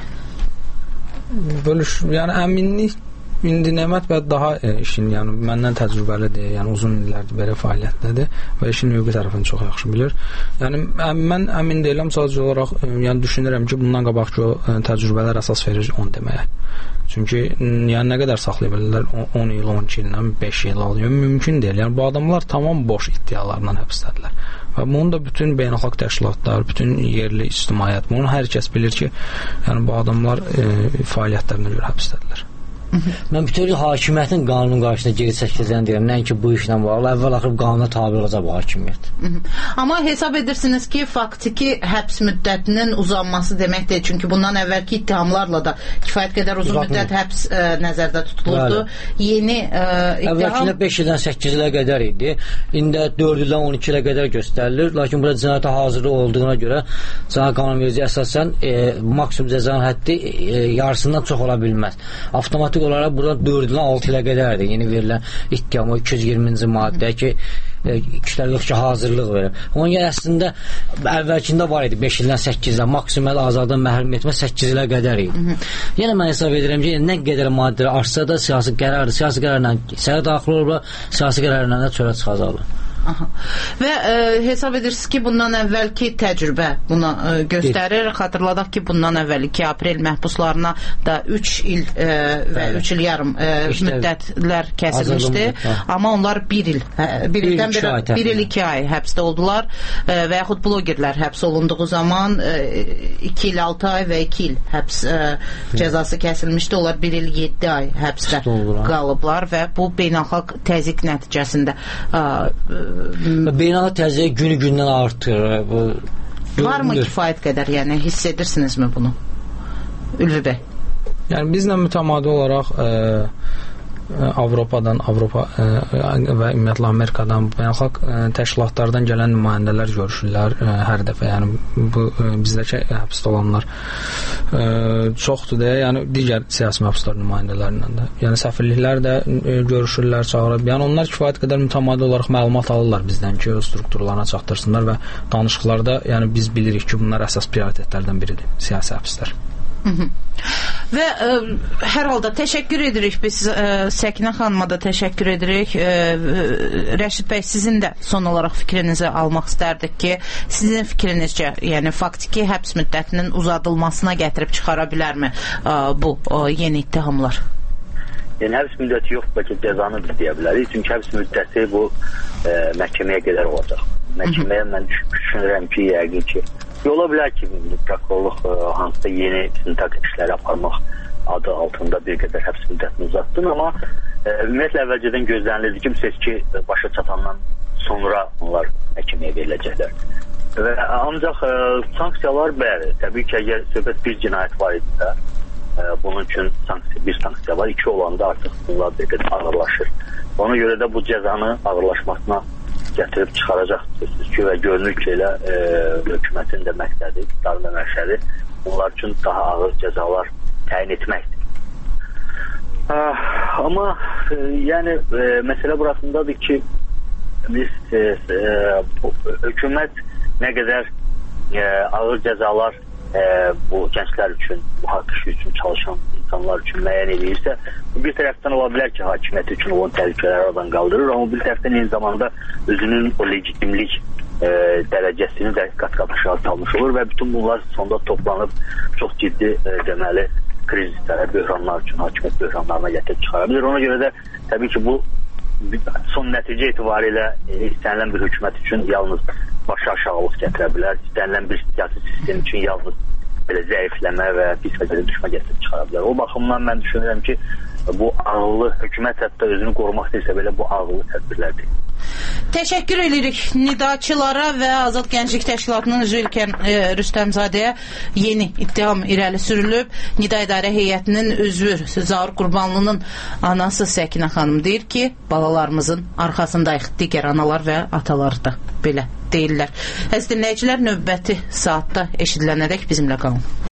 Bölüş, yəni əminlik indi Nemət bəy daha e, işin, yəni məndən təcrübəlidir, yəni uzun illərdir belə fəaliyyətdədir və işin hüquqi tərəfini çox yaxşı bilir. Yəni mən əmin deyiləm, sadəcə olaraq e, yəni düşünürəm ki, bundan qabaqki o e, təcrübələr əsas verir on deməyə. Çünki yəni nə qədər saxlaya bilirlər? on il, on iki ildən beş il alıyor. Mümkün deyil. Yəni bu adamlar tamam boş iddialarla həbsdədirlər. Və bunu da bütün beynəlxalq təşkilatlar, bütün yerli ictimaiyyət, bunu hər kəs bilir ki, yəni bu adamlar e, fəaliyyətlərinə görə həbsdədirlər. Mən bütün hakimiyyətin qanunun qarşısına geri çəkiləcəyini deyirəm. Nəinki bu işlə bağlı, əvvəl axır qanuna tabi olacaq bu hakimiyyət. Amma hesab edirsiniz ki, faktiki həbs müddətinin uzanması demək deyil. Çünki bundan əvvəlki ittihamlarla da kifayət qədər uzun Uzatmıyor. müddət həbs ə, nəzərdə tutulurdu. Bəli. Yeni ə, ittiham... Əvvəlkində beş ildən səkkiz ilə qədər idi. İndi dörd ildən on iki ilə qədər göstərilir. Lakin burada cinayətə hazırlıq olduğuna görə cinayət qanunverici əsasən e, maksimum cəzanın həddi e, yarısından çox ola bilməz. Avtomatik olaraq burada dörd ildən altı ilə qədərdir. Yeni verilən ittiham o iki yüz iyirminci maddə ki, kişilər yox ki, hazırlıq verir. Onun yer əslində əvvəlkində var idi beş ildən səkkiz ilə, maksimum azadlıqdan məhrum etmə səkkiz ilə qədər idi. Yenə mən hesab edirəm ki, nə qədər maddələr artsa da siyasi qərardır. Siyasi qərarla sərə daxil olurlar, siyasi qərarla da çölə çıxacaqlar. Aha. Və e, hesab edirsiniz ki, bundan əvvəlki təcrübə buna e, göstərir. Xatırladaq ki, bundan əvvəl iki aprel məhbuslarına da üç il e, və üç il yarım e, işte, müddətlər kəsilmişdi. Amma onlar bir il, bir ildən bir, bir il iki ay həbsdə oldular e, və yaxud blogerlər həbs olunduğu zaman e, iki il altı ay və iki il həbs e, cəzası kəsilmişdi. Onlar bir il yeddi ay həbsdə qalıblar və bu beynəlxalq təzyiq nəticəsində e, beynəlxalq təzyiq günü-gündən artır. Bu, varmı kifayət qədər, yəni hiss edirsinizmi bunu? Ülvi bəy. Yəni bizlə mütəmadi olaraq e, Avropadan, Avropa e, və ümumiyyətlə Amerikadan, beynəlxalq e, təşkilatlardan gələn nümayəndələr görüşürlər e, hər dəfə. Yəni bu e, bizdəki həbsdə olanlar e, çoxdur deyə, yəni digər siyasi məhbuslar nümayəndələrindən də. Yəni səfirliklər də e, görüşürlər, çağırıb. Yəni onlar kifayət qədər mütəmadi olaraq məlumat alırlar bizdən ki, o strukturlarına çatdırsınlar və danışıqlarda, yəni biz bilirik ki, bunlar əsas prioritetlərdən biridir, siyasi həbslər. Hı -hı. Və ə, hər halda təşəkkür edirik biz ə, Səkinə xanıma da təşəkkür edirik. ə, Rəşid bəy, sizin də son olaraq fikrinizi almaq istərdik ki, sizin fikrinizcə, yəni faktiki həbs müddətinin uzadılmasına gətirib çıxara bilərmi ə, bu ə, yeni ittihamlar? Yəni həbs müddəti yox, bəlkə cəzanı biz deyə bilərik. Çünki həbs müddəti bu ə, məhkəməyə qədər olacaq. Məhkəməyə mən düşünürəm ki, yəqin ki ola bilər ki, prokurorluq hansısa yeni istintaq işləri aparmaq adı altında bir qədər həbs müddətini uzatdın, amma e, ümumiyyətlə əvvəlcədən gözlənilirdi ki, bu seçki başa çatandan sonra onlar məhkəməyə veriləcəklər. Və ancaq e, sanksiyalar bəli, təbii ki, əgər söhbət bir cinayət var idisə, e, bunun üçün sanksiya, bir sanksiya var, iki olanda artıq bunlar bir qədər ağırlaşır. Ona görə də bu cəzanı ağırlaşmasına gətirib çıxaracaqsınız ki, və görünür ki, elə e, hökumətin də məqsədi, iqtidarın da məqsədi bunlar üçün daha ağır cəzalar təyin etməkdir. Amma e, yəni e, məsələ burasındadır ki, biz e, e, bu, hökumət nə qədər e, ağır cəzalar e, bu gənclər üçün, bu haqq işi üçün çalışan insanlar üçün müəyyən edirsə, bu bir tərəfdən ola bilər ki, hakimiyyət üçün olan təhlükələri aradan qaldırır, amma bir tərəfdən eyni zamanda özünün o legitimlik e, dərəcəsini də qat-qat aşağı salmış olur və bütün bunlar sonda toplanıb çox ciddi e, deməli krizislərə, böhranlar üçün, hakimiyyət böhranlarına gətirib çıxara bilir. Ona görə də təbii ki, bu son nəticə etibarilə e, istənilən bir hökumət üçün yalnız başı aşağılıq gətirə bilər, istənilən bir siyasi sistem üçün yalnız belə zəifləmə və pis vəziyyətə düşmə gətirib çıxara bilər. O baxımdan mən düşünürəm ki, bu ağıllı hökumət hətta özünü qorumaq istəyirsə belə bu ağıllı tədbirlərdir. Təşəkkür edirik nidaçılara və Azad Gənclik Təşkilatının üzvü İlkən e, Rüstəmzadəyə yeni ittiham irəli sürülüb. Nida İdarə Heyətinin üzvü Zaur Qurbanlının anası Səkinə xanım deyir ki, balalarımızın arxasındayıq. Digər analar və atalar da belə deyirlər. Əziz dinləyicilər, növbəti saatda eşidilənədək bizimlə qalın.